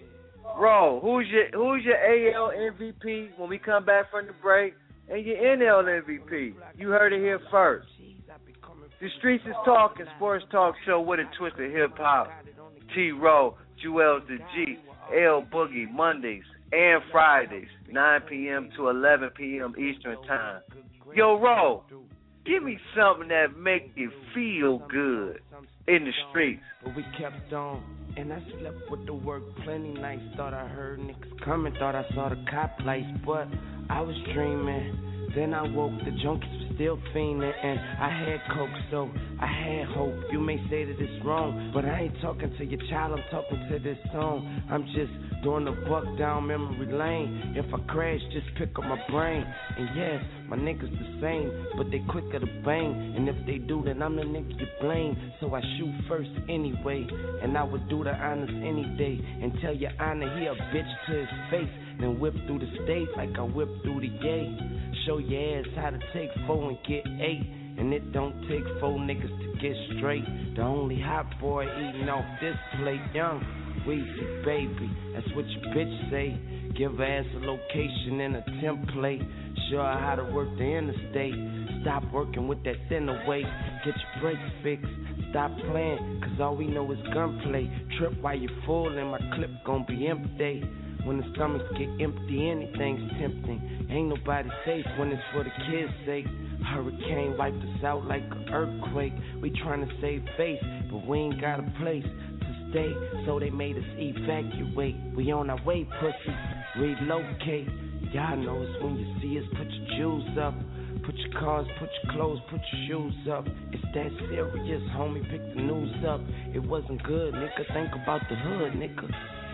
Ro, who's your who's your A L M V P when we come back from the break? And your N L M V P. You heard it here first. The Streets is Talking, sports talk show with a twist of hip-hop. T-Row, Jewels the G, L Boogie, Mondays and Fridays, nine p.m. to eleven p.m. Eastern Time. Yo, Ro, give me something that make you feel good in the streets. But we kept on, and I slept with the work plenty nights. Thought I heard niggas coming, thought I saw the cop lights, but I was dreaming. Then I woke, the junkies were still fiending, and I had coke, so I had hope. You may say that it's wrong, but I ain't talking to your child, I'm talking to this song. I'm just doing the buck down memory lane. If I crash, just pick up my brain. And yes, my niggas the same, but they quicker to bang. And if they do, then I'm the nigga you blame. So I shoot first anyway, and I would do the honors any day. And tell your honor he a bitch to his face. Then whip through the state like I whip through the yay. Show your ass how to take four and get eight. And it don't take four niggas to get straight. The only hot boy eating off this plate, young Weezy baby, that's what your bitch say. Give her ass a location and a template. Show her how to work the interstate. Stop working with that thinner weight. Get your brakes fixed. Stop playing, cause all we know is gunplay. Trip while you're full and my clip gon' be empty. When the stomachs get empty, anything's tempting. Ain't nobody safe when it's for the kids' sake. Hurricane wiped us out like an earthquake. We tryna save face, but we ain't got a place to stay, so they made us evacuate. We on our way, pussy, relocate. Y'all know it's when you see us, put your jewels up. Put your cars, put your clothes, put your shoes up. It's that serious, homie, pick the news up. It wasn't good, nigga, think about the hood, nigga.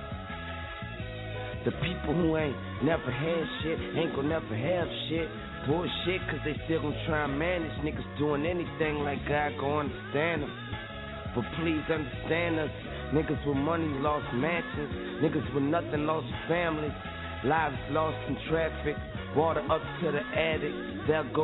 The people who ain't never had shit ain't gon' never have shit. Bullshit, cause they still gon' try and manage. Niggas doing anything like God gon' understand them. But please understand us. Niggas with money lost mansions. Niggas with nothing lost families. Lives lost in traffic. Water up to the attic. There goes the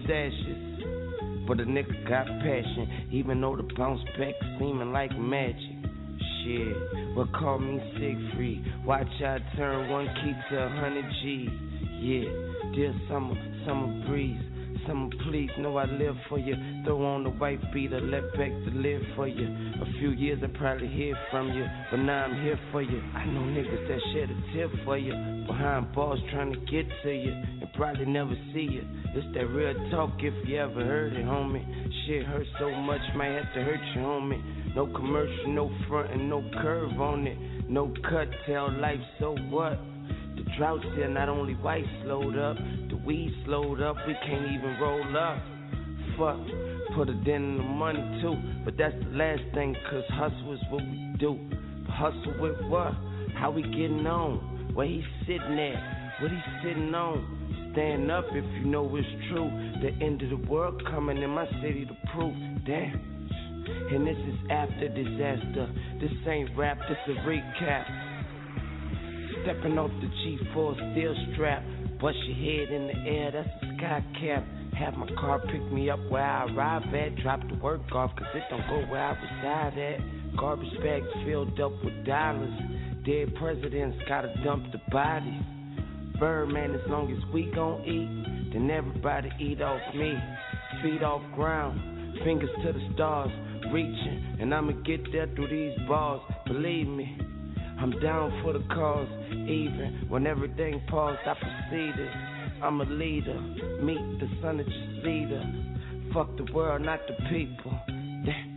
ashes. But a nigga got passion, even though the bounce back seeming like magic. Shit, but call me Siegfried. Watch I turn one key to a hundred G's. Yeah, dear summer, summer breeze. Summer, please know I live for you. Throw on the white beater, let back to live for you. A few years I probably hear from you, but now I'm here for you. I know niggas that shed a tear for you, behind bars trying to get to you, and probably never see you. It's that real talk if you ever heard it, homie. Shit hurts so much, might have to hurt you, homie. No commercial, no front, and no curve on it. No cut, tell life, so what? The drought's here, not only white slowed up, the weed slowed up, we can't even roll up. Fuck, put a dent in the money too, but that's the last thing, cause hustle is what we do. But hustle with what? How we getting on? Where he sitting at? What he sitting on? Stand up if you know it's true. The end of the world coming in my city to prove. Damn. And this is after disaster. This ain't rap, this a recap. Stepping off the G four, still strapped. Bust your head in the air, that's a sky cap. Have my car pick me up where I arrive at. Drop the work off, cause it don't go where I reside at. Garbage bags filled up with dollars. Dead presidents gotta dump the bodies. Birdman, as long as we gon' eat, then everybody eat off me. Feet off ground, fingers to the stars, reaching, and I'ma get there through these bars. Believe me, I'm down for the cause. Even when everything paused, I proceeded. I'm a leader, meet the son of your leader. Fuck the world, not the people. Damn.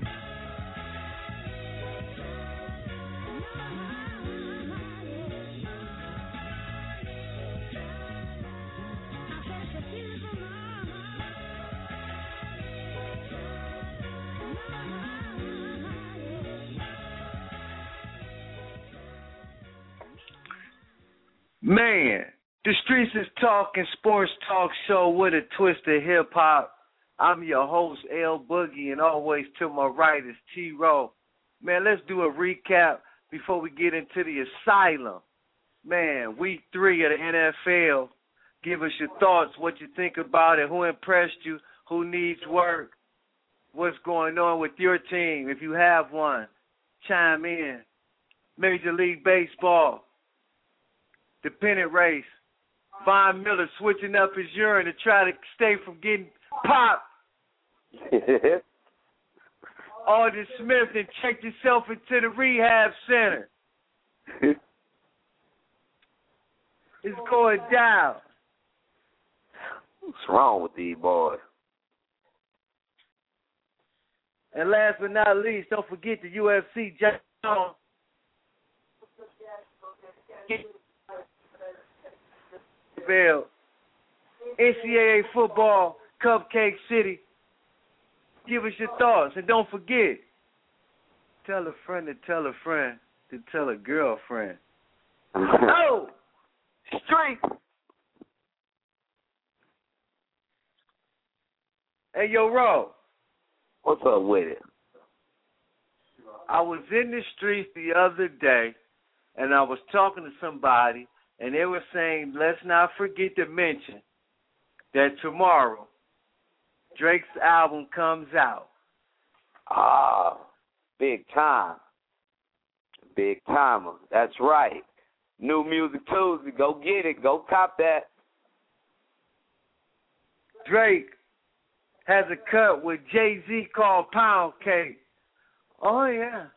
Man, the Streets is Talking Sports Talk Show with a twist of hip hop. I'm your host, L Boogie, and always to my right is T-Row. Man, let's do a recap before we get into the asylum. Man, week three of the N F L. Give us your thoughts, what you think about it, who impressed you, who needs work, what's going on with your team, if you have one. Chime in. Major League Baseball. The pennant race. Von Miller switching up his urine to try to stay from getting popped. Aldon Smith and checked himself into the rehab center. It's going down. What's wrong with these boys? And last but not least, don't forget the U F C. Jack Jones. N C double A football, Cupcake City. Give us your thoughts. And don't forget, tell a friend to tell a friend to tell a girlfriend. Oh! Street! Hey, yo, Ro. What's up with it? I was in the streets the other day, and I was talking to somebody, and they were saying, let's not forget to mention that tomorrow Drake's album comes out. Ah, big time. Big timer. That's right. New Music Tuesday. Go get it. Go cop that. Drake has a cut with Jay-Z called Pound Cake. Oh, yeah.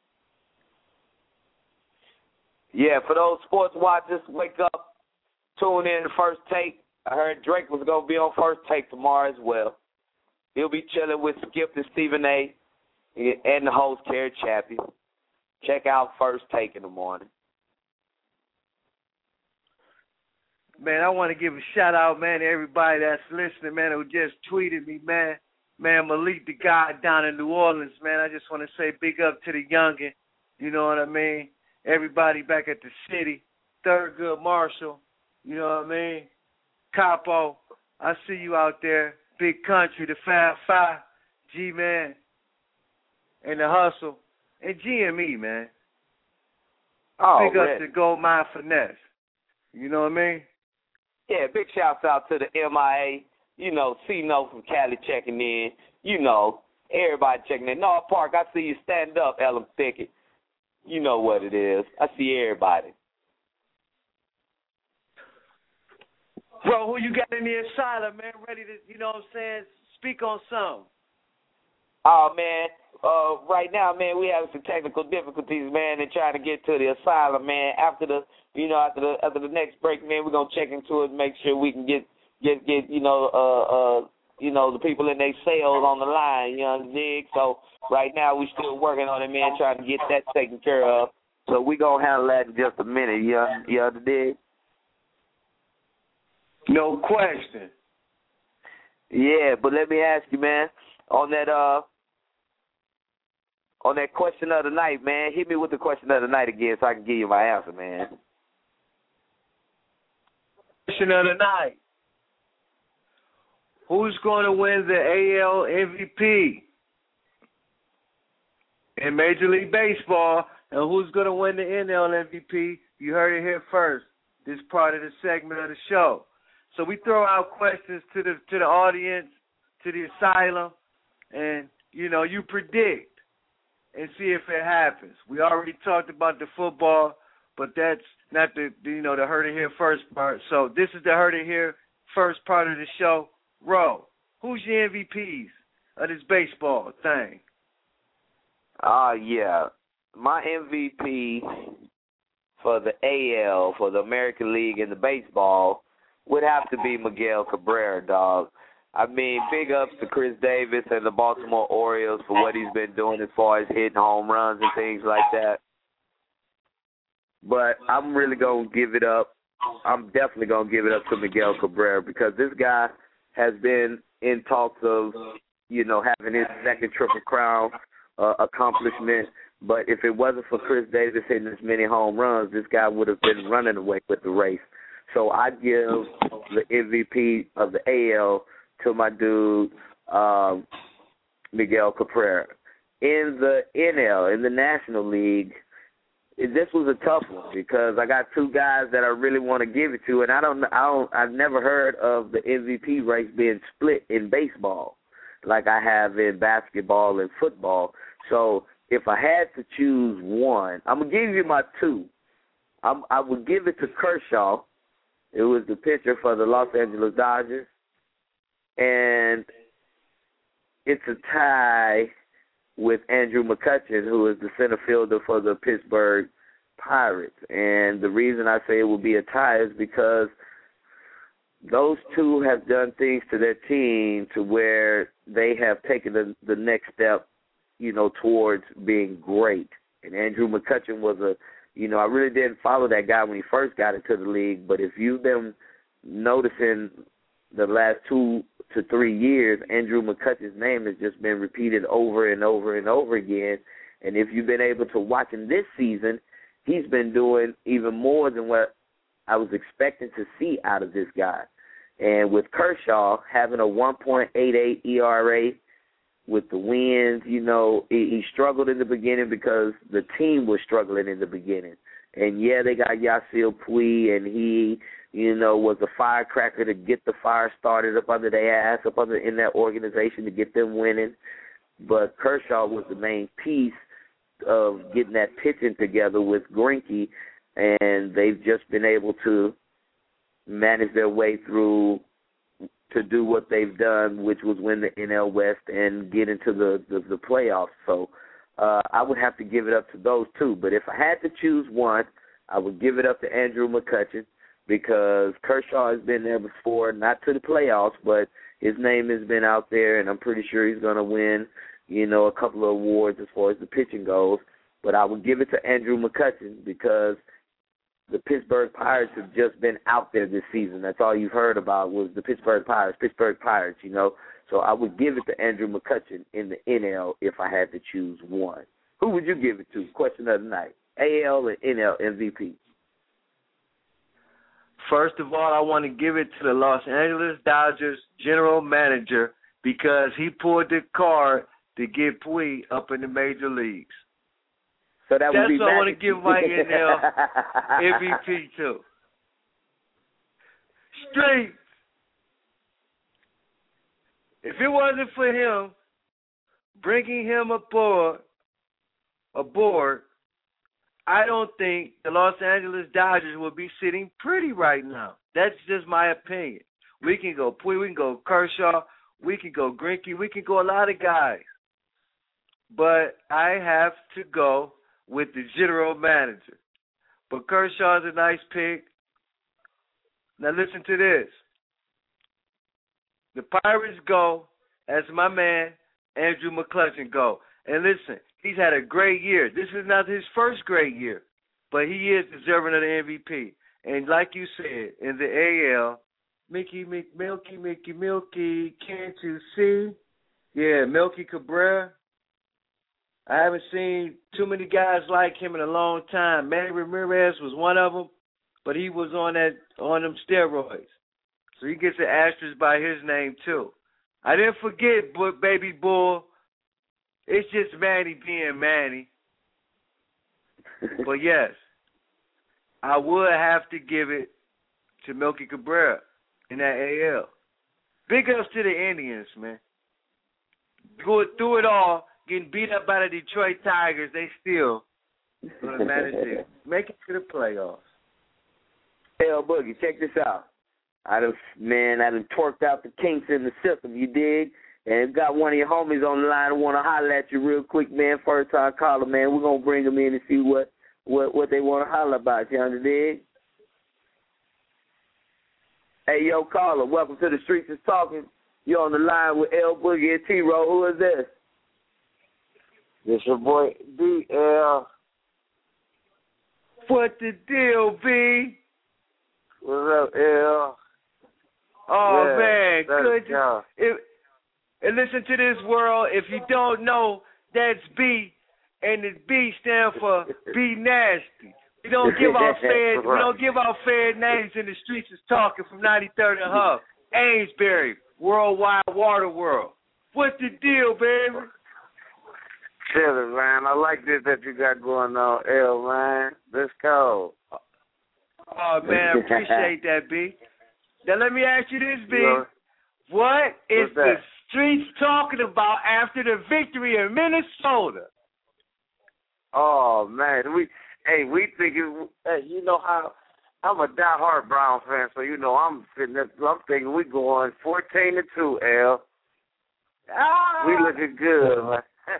Yeah, for those sports watchers, wake up, tune in to First Take. I heard Drake was going to be on First Take tomorrow as well. He'll be chilling with Skip and Stephen A. and the host, Carrie Chappie. Check out First Take in the morning. Man, I want to give a shout-out, man, to everybody that's listening, man, who just tweeted me, man. Man, Malik, the guy down in New Orleans, man, I just want to say big up to the youngin', you know what I mean? Everybody back at the city, Thurgood Marshall, you know what I mean? Capo, I see you out there. Big Country, the Fab Five, G-Man, and the Hustle, and G M E, man. Oh, big up to Gold Mine Finesse, you know what I mean? Yeah, big shouts out to the M I A, You know, C-No from Cali checking in. You know, everybody checking in. North Park, I see you stand up, Ellen Thicket. You know what it is. I see everybody. Bro, who you got in the asylum, man? Ready to, you know what I'm saying, speak on something. Oh, man. Uh, right now, man, we have some technical difficulties, man, in trying to get to the asylum, man. After the, you know, after the after the next break, man, we're gonna check into it, and make sure we can get get get, you know, uh, uh, you know, the people in their cells on the line, you know, dig. So right now, we still working on it, man, trying to get that taken care of. So we gonna handle that in just a minute, you know, you know, dig. No question. Yeah, but let me ask you, man, on that uh. On that question of the night, man, hit me with the question of the night again so I can give you my answer, man. Question of the night. Who's going to win the A L M V P in Major League Baseball, and who's going to win the N L M V P? You heard it here first. This part of the segment of the show. So we throw out questions to the to the audience, to the asylum, and, you know, you predict and see if it happens. We already talked about the football, but that's not the, you know, the heard it here first part. So this is the heard it here first part of the show. Ro, who's your M V Ps of this baseball thing? Ah, uh, yeah. My M V P for the A L, for the American League and the baseball, would have to be Miguel Cabrera, dog. I mean, big ups to Chris Davis and the Baltimore Orioles for what he's been doing as far as hitting home runs and things like that. But I'm really going to give it up. I'm definitely going to give it up to Miguel Cabrera because this guy has been in talks of, you know, having his second Triple Crown uh, accomplishment. But if it wasn't for Chris Davis hitting as many home runs, this guy would have been running away with the race. So I give the M V P of the A L to my dude, um, Miguel Cabrera. In the N L, in the National League, this was a tough one because I got two guys that I really want to give it to, and I don't, I don't, I've never heard of the M V P race being split in baseball like I have in basketball and football. So if I had to choose one, I'm gonna give you my two. I'm, I would give it to Kershaw. It was the pitcher for the Los Angeles Dodgers. And it's a tie with Andrew McCutchen, who is the center fielder for the Pittsburgh Pirates. And the reason I say it will be a tie is because those two have done things to their team to where they have taken the, the next step, you know, towards being great. And Andrew McCutchen was a, you know, I really didn't follow that guy when he first got into the league, but if you've been noticing the last two to three years, Andrew McCutchen's name has just been repeated over and over and over again. And if you've been able to watch him this season, he's been doing even more than what I was expecting to see out of this guy. And with Kershaw having a one point eight eight E R A with the wins, you know, he, he struggled in the beginning because the team was struggling in the beginning. And, yeah, they got Yasiel Puig, and he, you know, was a firecracker to get the fire started up under their ass, up under in that organization to get them winning. But Kershaw was the main piece of getting that pitching together with Greinke, and they've just been able to manage their way through to do what they've done, which was win the N L West and get into the, the, the playoffs. So uh, I would have to give it up to those two. But if I had to choose one, I would give it up to Andrew McCutchen because Kershaw has been there before, not to the playoffs, but his name has been out there, and I'm pretty sure he's going to win, you know, a couple of awards as far as the pitching goes. But I would give it to Andrew McCutchen because the Pittsburgh Pirates have just been out there this season. That's all you've heard about was the Pittsburgh Pirates, Pittsburgh Pirates, you know. So I would give it to Andrew McCutchen in the N L if I had to choose one. Who would you give it to? Question of the night. A L and N L M V P. First of all, I want to give it to the Los Angeles Dodgers general manager because he pulled the card to get Puig up in the major leagues. So that That's would be what I want to give my N L M V P to. Street. If it wasn't for him bringing him aboard, aboard, I don't think the Los Angeles Dodgers would be sitting pretty right now. That's just my opinion. We can go Puig, we can go Kershaw, we can go Greinke, we can go a lot of guys. But I have to go with the general manager. But Kershaw's a nice pick. Now listen to this. The Pirates go as my man Andrew McCutchen go. And listen, he's had a great year. This is not his first great year, but he is deserving of the M V P. And like you said, in the A L, Mickey, Mickey, Milky, Mickey, Milky, can't you see? Yeah, Melky Cabrera. I haven't seen too many guys like him in a long time. Manny Ramirez was one of them, but he was on that on them steroids. So he gets an asterisk by his name, too. I didn't forget, Baby Bull. It's just Manny being Manny. But, yes, I would have to give it to Melky Cabrera in that A L. Big ups to the Indians, man. Go through it all, getting beat up by the Detroit Tigers, they still going to manage to make it to the playoffs. L Boogie, check this out. I done, man, I done torqued out the kinks in the system, you dig? And got one of your homies on the line who want to holler at you real quick, man. First time caller, man. We're going to bring them in and see what, what, what they want to holler about, you under dig? Hey, yo, caller, welcome to the Streets is Talking. You're on the line with L Boogie and T-Row. Who is this? This your boy, B L. What the deal, B? What's up, L? Oh, yeah, man. Good. Go. If, and listen to this, world. If you don't know, that's B, and the B stand for B Nasty. We don't give out fair. We don't give out fair names in the Streets is Talking from ninety-third and Hub. Amesbury, Worldwide Water World. What's the deal, baby? Chillin', man. I like this that you got going on, L, man. This cold. Oh, man, I appreciate that, B. Now, let me ask you this, B. You know, what is the that? Streets talking about after the victory in Minnesota? Oh, man. We, hey, we thinking, hey, you know how, I'm a diehard Brown fan, so, you know, I'm sitting there, I'm thinking we going fourteen to two, L. Ah. We looking good, man.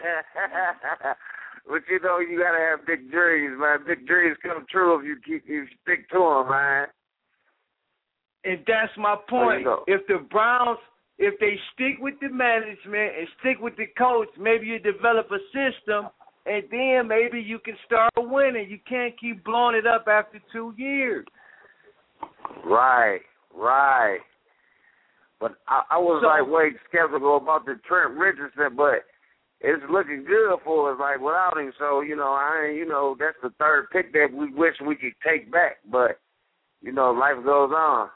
But you know, you gotta have big dreams, man. Big dreams come true if you keep if you stick to them, man. And that's my point. You know. If the Browns, if they stick with the management and stick with the coach, maybe you develop a system, and then maybe you can start winning. You can't keep blowing it up after two years. Right, right. But I, I was So- like way skeptical about the Trent Richardson, but it's looking good for us, like without him. So you know, I you know that's the third pick that we wish we could take back, but you know, life goes on.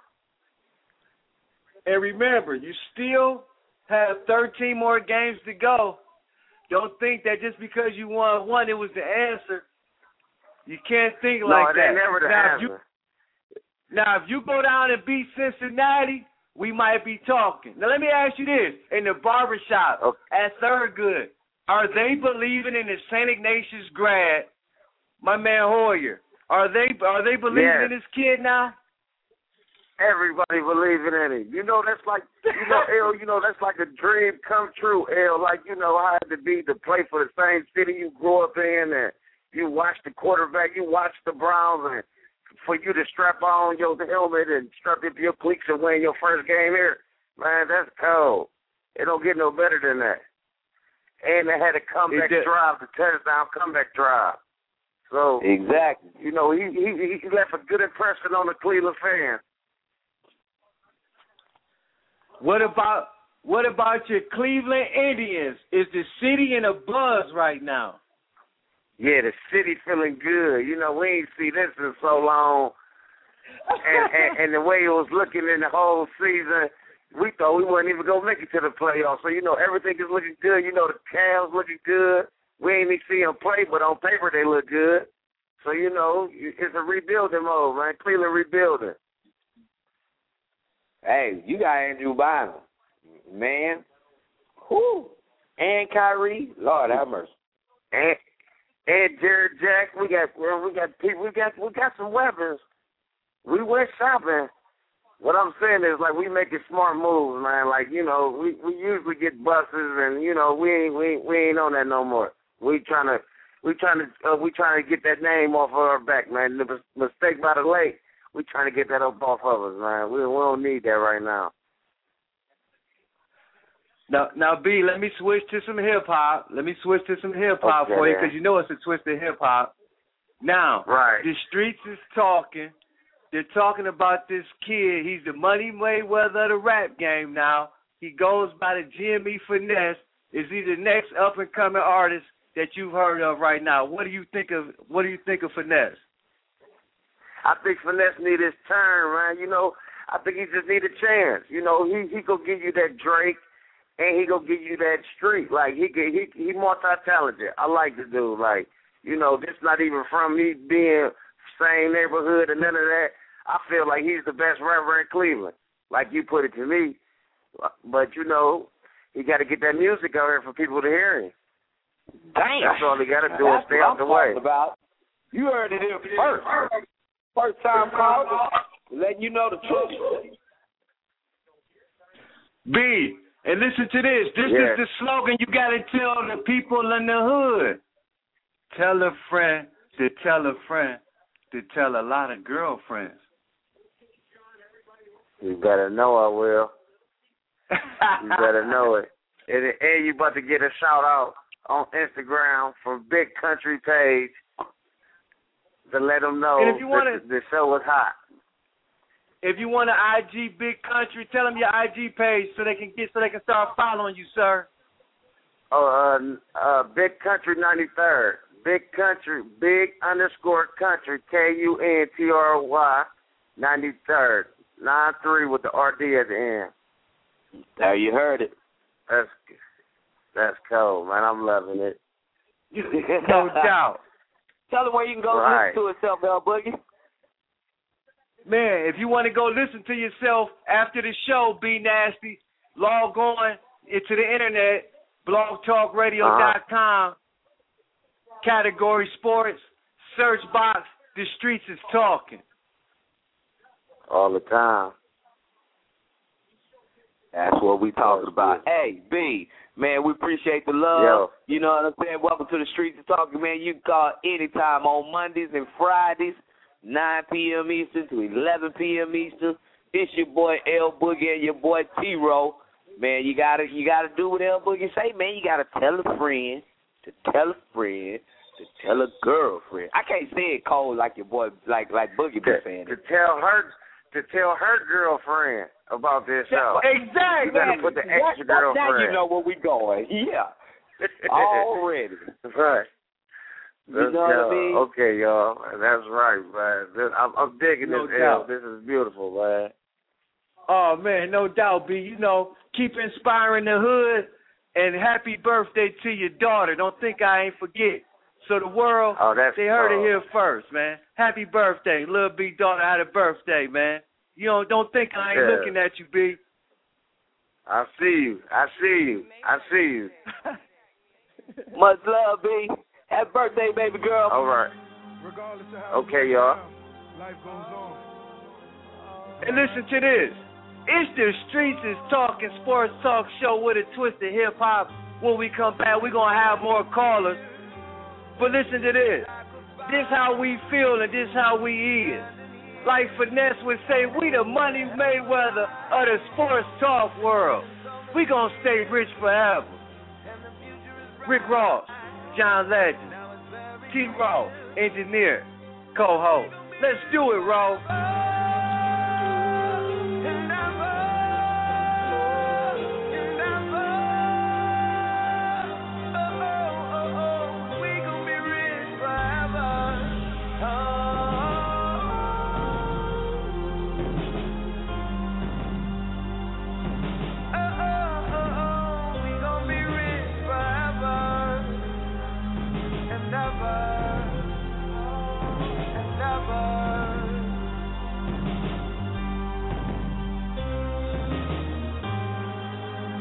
And remember, you still have thirteen more games to go. Don't think that just because you won one, it was the answer. You can't think No, like it that. ain't never the now, if answer. you, now, if you go down and beat Cincinnati, we might be talking. Now, let me ask you this. In the barbershop Okay. at Thurgood, are they believing in the Saint Ignatius grad, my man Hoyer? Are they are they believing Yes. in this kid now? Everybody believing in it. You know, that's like, you know, L, you know, that's like a dream come true, L. Like, you know, how to be to play for the same city you grew up in, and you watch the quarterback, you watch the Browns, and for you to strap on your helmet and strap into your cleats and win your first game here, man, that's cold. It don't get no better than that. And they had a comeback drive, the touchdown comeback drive. So, Exactly. you know, he, he, he left a good impression on the Cleveland fans. What about what about your Cleveland Indians? Is the city in a buzz right now? Yeah, the city feeling good. You know, we ain't see this in so long. And, and, and the way it was looking in the whole season, we thought we wouldn't even going to make it to the playoffs. So, you know, everything is looking good. You know, the Cavs looking good. We ain't even see them play, but on paper they look good. So, you know, it's a rebuilding mode, man. Cleveland rebuilding. Hey, you got Andrew Bynum, man. Whoo. And Kyrie, Lord have mercy. And and Jared Jack, we got well, we got people, we got we got some weapons. We went shopping. What I'm saying is, like, we making smart moves, man. Like, you know, we, we usually get buses, and you know, we ain't we ain't, we ain't on that no more. We trying to we trying to uh, we trying to get that name off of our back, man. The mistake by the lake, we trying to get that up off of us, man. We we don't need that right now. Now, now, B, let me switch to some hip hop. Let me switch to some hip hop Okay, for you, man. because you know it's a twist of hip hop. Now, Right. the streets is talking. They're talking about this kid. He's the Money Mayweather of the rap game now. He goes by the G M E Finesse. Is he the next up and coming artist that you've heard of right now? What do you think of? What do you think of Finesse? I think Finesse need his turn, man. You know, I think he just need a chance. You know, he he gonna give you that Drake, and he gonna give you that street. Like he could, he he multi-talented. I like the dude. Like, you know, this not even from me being same neighborhood and none of that. I feel like he's the best rapper in Cleveland, like you put it to me. But you know, he got to get that music out here for people to hear him. Damn. That's all he got to do is That's stay what out the I'm way. talking about. You heard it here first. First time call, letting you know the truth. B, and listen to this. This Yeah. is the slogan you got to tell the people in the hood. Tell a friend to tell a friend to tell a lot of girlfriends. You better know I will. You better know it. And, and you about to get a shout out on Instagram from Big Country Page to let them know And if you that wanna- the, the show was hot. If you want an I G Big Country, tell them your I G page so they can get so they can start following you, sir. Oh, uh, uh, Big Country ninety-third. Big Country, Big underscore Country, K U N T R Y, ninety-third. nine three with the R D at the end. There you heard it. That's that's cold, man. I'm loving it. No doubt. Tell them where you can go Right. listen to itself, L Boogie. Man, if you want to go listen to yourself after the show, Be Nasty, log on into the internet, blog talk radio dot com, uh-huh. category sports, search box, the streets is talking. All the time. That's what we talking about. Hey, B, man, we appreciate the love. Yo. You know what I'm saying? Welcome to the Streets of Talking, man. You can call anytime on Mondays and Fridays, nine p.m. Eastern to eleven p.m. Eastern. It's your boy L Boogie and your boy T-Row. Man, you gotta you gotta do what L Boogie say, man. You gotta tell a friend to tell a friend to tell a girlfriend. I can't say it cold like your boy, like like Boogie be To, saying to it. tell her to tell her girlfriend about this show. Exactly. You better put the extra That- that- girlfriend. Now you know where we going. Yeah. Already. Right. You Let's know what I go. mean? Okay, y'all. That's right, man. This, I'm, I'm digging No this, doubt. L. This is beautiful, man. Oh, man, no doubt, B. You know, keep inspiring the hood, and happy birthday to your daughter. Don't think I ain't forget. So the world, Oh, that's they heard cool. it here first, man. Happy birthday. Little B daughter had a birthday, man. You know, don't think I ain't Yeah. looking at you, B. I see you. I see you. I see you. Much love, B. Happy birthday, baby girl. All right. Regardless of how Okay, it goes y'all. down, life goes on. And listen to this. It's the Streets is Talking Sports Talk Show with a twist of hip-hop. When we come back, we're going to have more callers. But listen to this. This how we feel and this how we is. Like Finesse would say, we the Money Mayweather of the sports talk world. We going to stay rich forever. Rick Ross, John Legend, T-Row, engineer, co-host. Let's do it, Ro.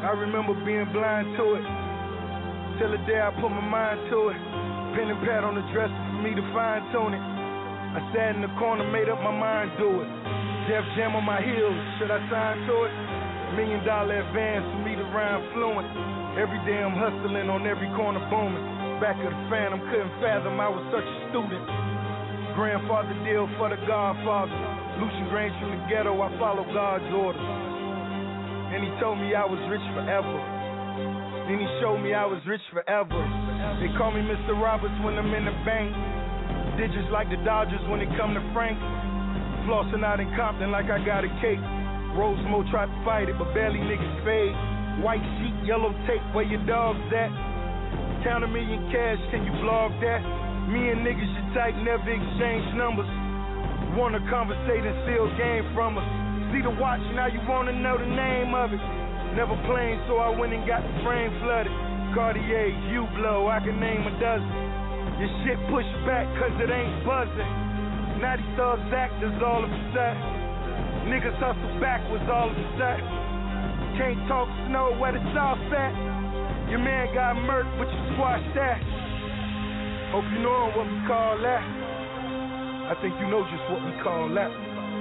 I remember being blind to it. Till the day I put my mind to it. Pen and pad on the dresser for me to fine tune it. I sat in the corner, made up my mind, do it. Def Jam on my heels, should I sign to it? Million dollar advance for me to rhyme fluent. Every day I'm hustling on every corner booming. Back of the Phantom, couldn't fathom I was such a student. Grandfather deal for the Godfather. Lucian Grange from the ghetto, I follow God's orders. And he told me I was rich forever. Then he showed me I was rich forever. They call me Mister Roberts when I'm in the bank. Digits like the Dodgers when it come to Frank. Flossing out in Compton like I got a cake. Rosemont tried to fight it, but barely niggas fade. White sheet, yellow tape, where your dog's at? Count a million cash, can you blog that? Me and niggas you tight, never exchange numbers. Wanna conversate and steal game from us. See the watch, now you wanna know the name of it. Never playing, so I went and got the frame flooded. Cartier, U-Blow, I can name a dozen. Your shit pushed back cause it ain't buzzing. Now these thugs actors all of a sudden. Niggas hustle backwards all of a sudden. Can't talk snow where the sauce at. Your man got murked, but you squashed that. Hope you know what we call that. I think you know just what we call that.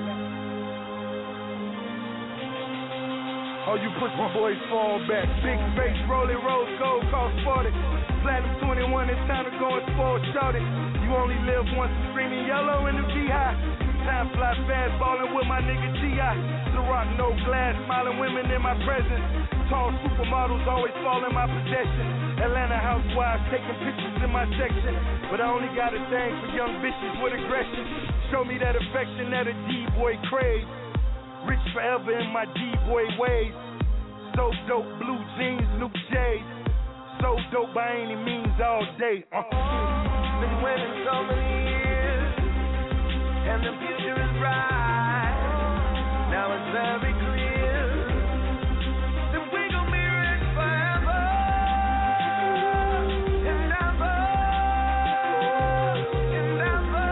All you pussy boys fall back. Big face, rolling rose gold, cost forty. Platinum twenty-one, it's time to go and spoil shorty. You only live once, screaming yellow in the V-High. Time fly fast, ballin' with my nigga T I The rock, no glass, smiling women in my presence. Tall supermodels always fall in my possession. Atlanta housewives taking pictures in my section. But I only got a thing for young bitches with aggression. Show me that affection that a D-boy craves. Rich forever in my D-boy ways. So dope, blue jeans, new shades. So dope by any means all day. Uh. Been waiting so many years, and the future is bright. Now it's very clear that we gon' be rich forever and ever and ever.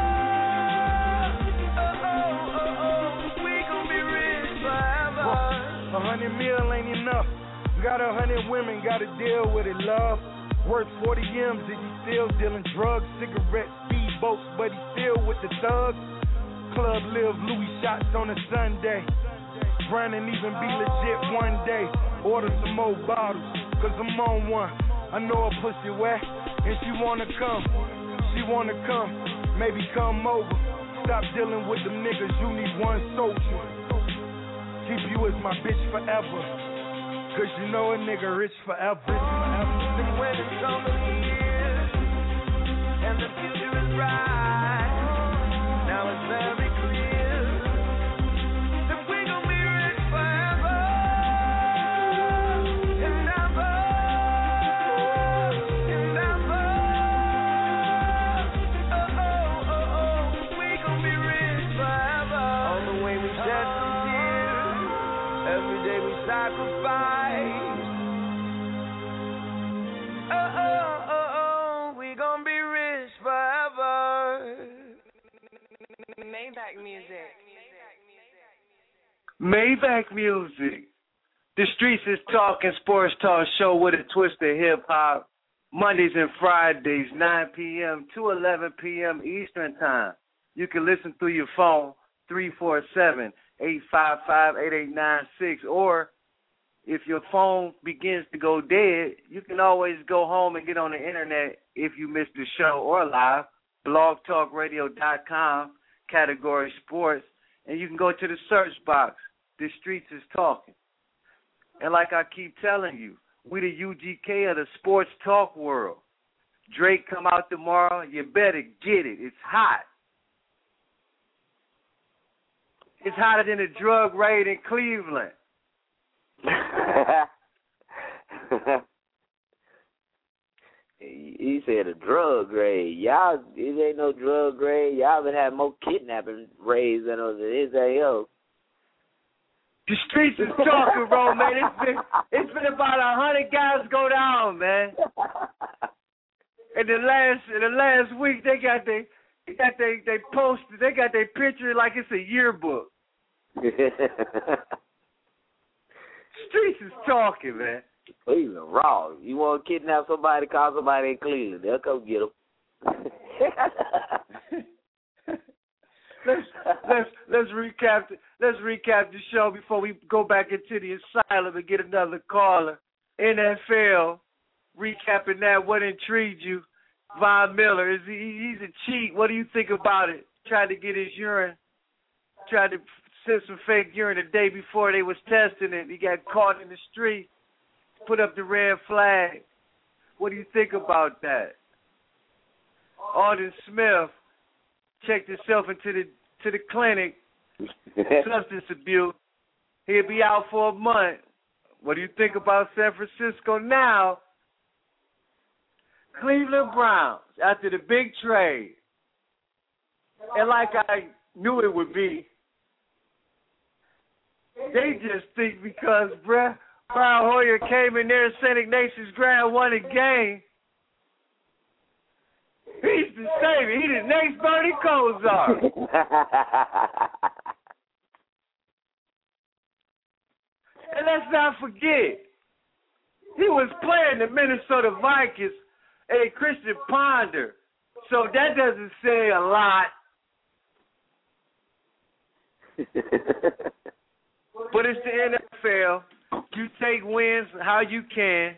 Oh, oh, oh, oh, we gon' be rich forever. A hundred mil ain't enough. Got a hundred women, gotta deal with it, love. Worth forty M's, and he still dealing drugs, cigarettes, speedboats, but he still with the thugs. Club live Louis shots on a Sunday. Grind and even be legit one day. Order some more bottles, cause I'm on one. I know a pussy wet, and she wanna come. She wanna come, maybe come over. Stop dealing with them niggas, you need one soldier. Keep you as my bitch forever. Cause you know a nigga rich forever. Been waiting so many years, and the future is bright. Now it's very clear that we gon' be rich forever and ever and ever. Oh, oh, oh, oh, we gon' be rich forever. On the way we shed some tears, every day we sacrifice. Maybach music. Maybach music. The Streets is Talking Sports Talk Show with a twist of hip hop. Mondays and Fridays, nine p.m. to eleven p.m. Eastern Time. You can listen through your phone, three four seven, eight five five, eight eight nine six. Or if your phone begins to go dead, you can always go home and get on the internet if you missed the show or live, blog talk radio dot com. Category sports, and you can go to the search box. The Streets is Talking. And like I keep telling you, we the U G K of the sports talk world. Drake come out tomorrow, you better get it. It's hot. It's hotter than a drug raid in Cleveland. He said a drug raid. Y'all, it ain't no drug raid. Y'all been having more kidnapping raids than anything else. The Streets is Talking, bro, man. It's been it's been about a hundred guys go down, man. In the last in the last week, they got they they got they they posted they got their picture like it's a yearbook. streets is talking, man. Cleveland raw. You want to kidnap somebody, call somebody in Cleveland. They'll come get them. let's let's let's recap the, let's recap the show before we go back into the asylum and get another caller. N F L, recapping that. What intrigued you? Von Miller, is he? He's a cheat. What do you think about it? Tried to get his urine, tried to send some fake urine the day before they was testing it. He got caught in the street. Put up the red flag. What do you think about that? Alden Smith checked himself into the to the clinic, substance abuse. He'll be out for a month. What do you think about San Francisco now? Cleveland Browns, after the big trade, and like I knew it would be, they just think because bruh, Brian Hoyer came in there, Saint Ignatius Grand won a game, he's the savior. He the next Bernie Kosar. And let's not forget, he was playing the Minnesota Vikings and Christian Ponder. So that doesn't say a lot. But it's the N F L. You take wins how you can.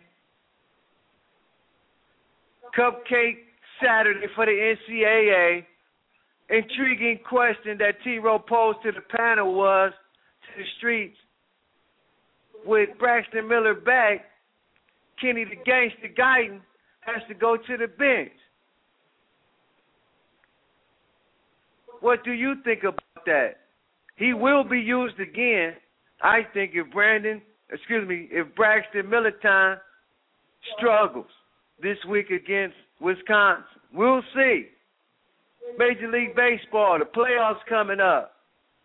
Cupcake Saturday for the N C double A. Intriguing question that T-Row posed to the panel was, to the streets, with Braxton Miller back, Kenny the Gangster Guyton has to go to the bench. What do you think about that? He will be used again, I think, if Brandon, excuse me, if Braxton Millerton struggles this week against Wisconsin. We'll see. Major League Baseball, the playoffs coming up.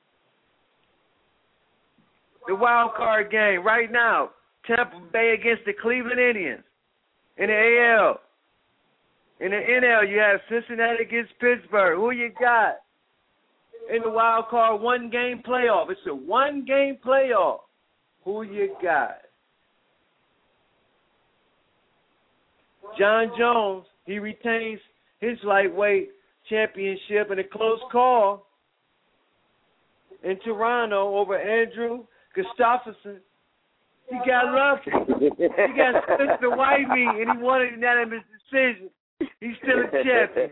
The wild card game right now, Tampa Bay against the Cleveland Indians. In the A L. In the N L, you have Cincinnati against Pittsburgh. Who you got? In the wild card one-game playoff. It's a one-game playoff. Who you got? John Jones, he retains his lightweight championship in a close call in Toronto over Andrew Gustafsson. He got lucky. He got switched to white meat, and he won a unanimous decision. He's still a champion.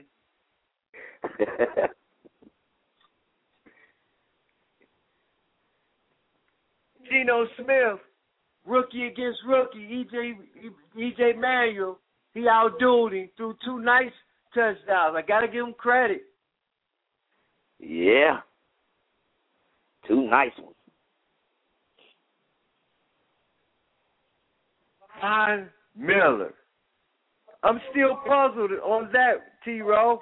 Geno Smith, rookie against rookie, E J E J Manuel, he outdueled him through two nice touchdowns. I got to give him credit. Yeah. Two nice ones. Von Miller. I'm still puzzled on that, T-Row.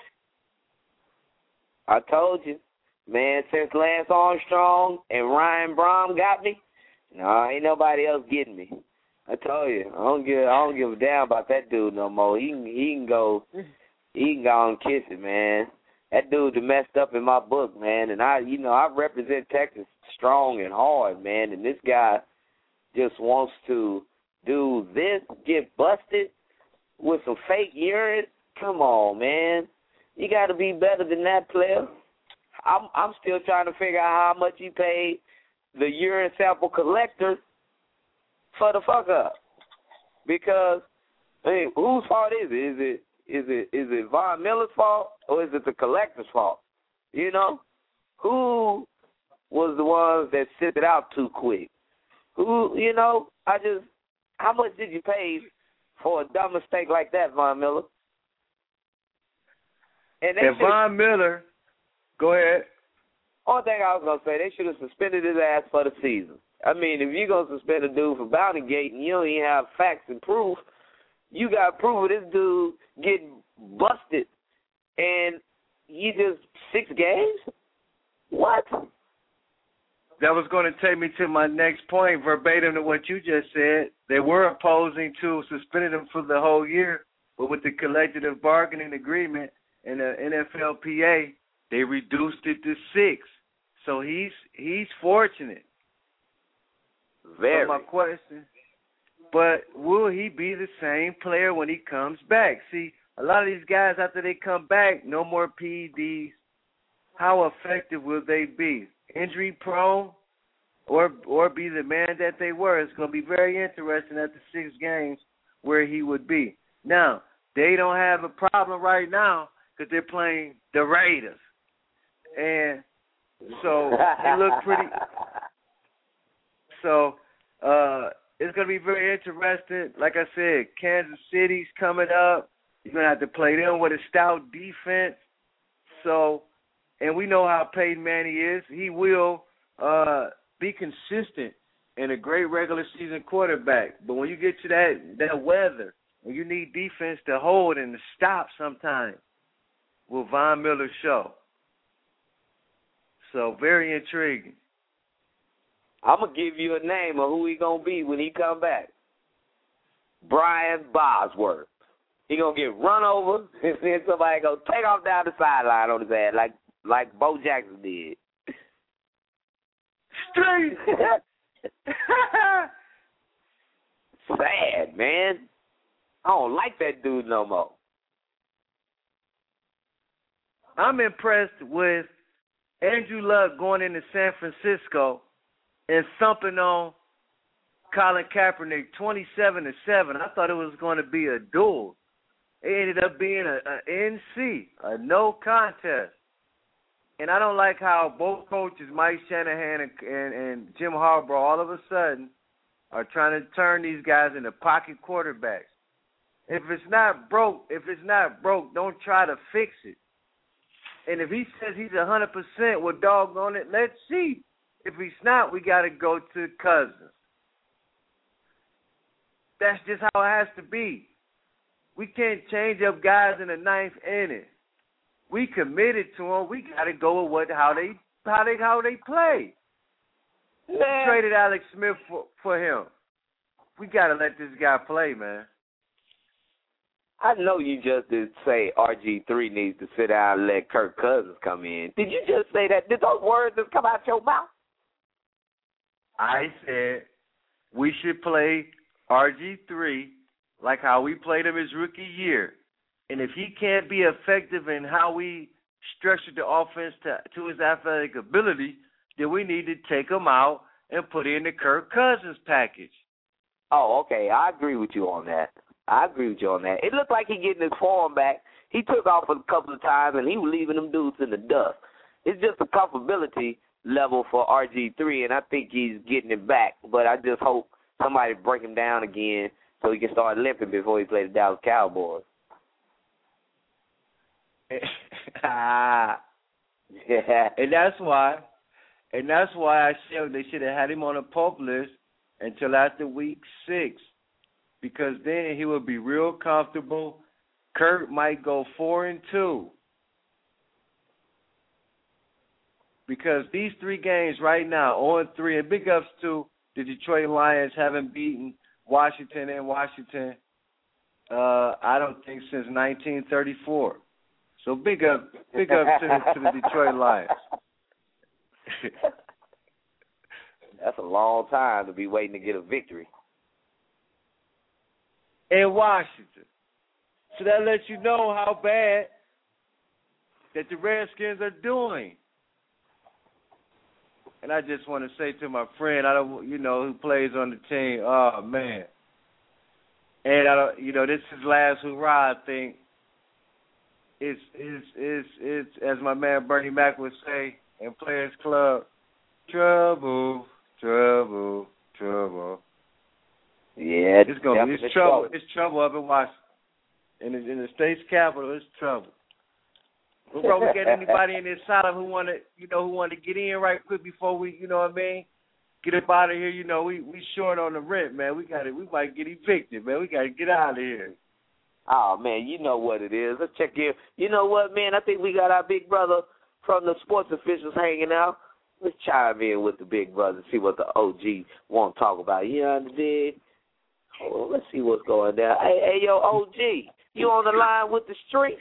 I told you, man, since Lance Armstrong and Ryan Braun got me, no, ain't nobody else getting me. I told you, I don't give, I don't give a damn about that dude no more. He can, he can go, he can go and kiss it, man. That dude messed up in my book, man. And I, you know, I represent Texas strong and hard, man. And this guy just wants to do this, get busted with some fake urine. Come on, man. You got to be better than that, player. I'm, I'm still trying to figure out how much you paid the urine sample collector for the fuck up. Because, I mean, whose fault is it? Is it is it is it Von Miller's fault or is it the collector's fault? You know, who was the ones that sent it out too quick? Who, you know, I just, how much did you pay for a dumb mistake like that, Von Miller? And if Von Miller, go ahead. Only thing I was going to say, they should have suspended his ass for the season. I mean, if you're going to suspend a dude for bounty gate and you don't even have facts and proof, you got to prove this dude getting busted and you just six games? What? That was going to take me to my next point, verbatim to what you just said. They were opposing to suspending him for the whole year, but with the collective bargaining agreement and the N F L P A, they reduced it to six. So he's he's fortunate. Very. But my question, but will he be the same player when he comes back? See, a lot of these guys, after they come back, no more P E Ds. How effective will they be? Injury prone, or or be the man that they were? It's going to be very interesting at the six games where he would be. Now, they don't have a problem right now because they're playing the Raiders. And so they look pretty. So uh, it's going to be very interesting. Like I said, Kansas City's coming up. You're going to have to play them with a stout defense. So, and we know how Peyton Manning is. He will uh, be consistent and a great regular season quarterback. But when you get to that that weather, and you need defense to hold and to stop sometimes, will Von Miller show? So very intriguing. I'm going to give you a name of who he going to be when he come back. Brian Bosworth. He going to get run over and then somebody go take off down the sideline on his ass like, like Bo Jackson did. Straight. Sad, man. I don't like that dude no more. I'm impressed with Andrew Luck going into San Francisco and thumping on Colin Kaepernick twenty-seven to seven. I thought it was going to be a duel. It ended up being a, a N C, a no contest. And I don't like how both coaches, Mike Shanahan and, and, and Jim Harbaugh, all of a sudden are trying to turn these guys into pocket quarterbacks. If it's not broke, if it's not broke, don't try to fix it. And if he says he's one hundred percent, well, doggone it, let's see. If he's not, we got to go to Cousins. That's just how it has to be. We can't change up guys in the ninth inning. We committed to them. We got to go with what how they how they how they play. We traded Alex Smith for, for him. We got to let this guy play, man. I know you just did say R G three needs to sit down and let Kirk Cousins come in. Did you just say that? Did those words just come out your mouth? I said we should play R G three like how we played him his rookie year. And if he can't be effective in how we structured the offense to, to his athletic ability, then we need to take him out and put in the Kirk Cousins package. Oh, okay. I agree with you on that. I agree with you on that. It looked like he getting his form back. He took off a couple of times, and he was leaving them dudes in the dust. It's just a comfortability level for R G three, and I think he's getting it back. But I just hope somebody break him down again so he can start limping before he plays the Dallas Cowboys. ah, yeah. And that's why, and that's why I said they should have had him on a PUP list until after week six, because then he would be real comfortable. Kurt might go four and two, because these three games right now, zero and three, and big ups to the Detroit Lions having beaten Washington and Washington. Uh, I don't think since nineteen thirty-four. So big up, big up to, to the Detroit Lions. That's a long time to be waiting to get a victory. In Washington. So that lets you know how bad that the Redskins are doing. And I just want to say to my friend, I don't, you know, who plays on the team, oh man. And I don't, you know, this is last hurrah, I think. It's, it's, it's, it's, as my man Bernie Mac would say in Players Club, trouble, trouble, trouble. Yeah, it's gonna be it's trouble. trouble. It's trouble up in Washington. In the, in the state's capital, it's trouble. Well, bro, we got anybody in this side who want to, you know, who want to get in right quick before we, you know what I mean, get up out of here. You know, we we short on the rent, man. We got to, we might get evicted, man. We got to get out of here. Oh, man, you know what it is. Let's check in. You know what, man? I think we got our big brother from the sports officials hanging out. Let's chime in with the big brother, see what the O G want to talk about. You understand? Oh, let's see what's going down. Hey, hey, yo, O G, you on the line with the street?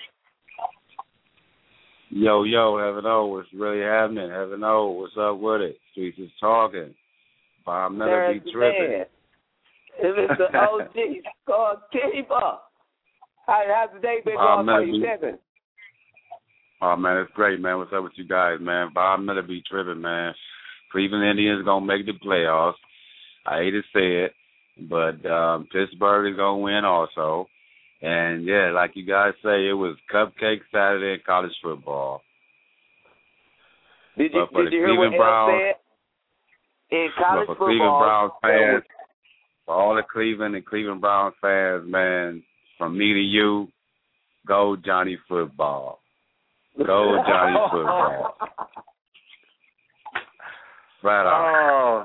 Yo, yo, Heaven O, what's really happening? Heaven O, what's up with it? Streets is talking. Bob Miller be tripping. Mister O G, scorekeeper. How, how's the day been Bob going for Miller you, be, Devin? Oh, man, it's great, man. What's up with you guys, man? Bob Miller be tripping, man. Cleveland Indians going to make the playoffs. I hate to say it, but um, Pittsburgh is going to win also. And, yeah, like you guys say, it was Cupcake Saturday in college football. Did you, but for did the you hear Cleveland what Browns, El said? In college but for football, Cleveland Browns fans, was, for all the Cleveland and Cleveland Browns fans, man, from me to you, go Johnny Football. Go Johnny Football. Right on. Oh,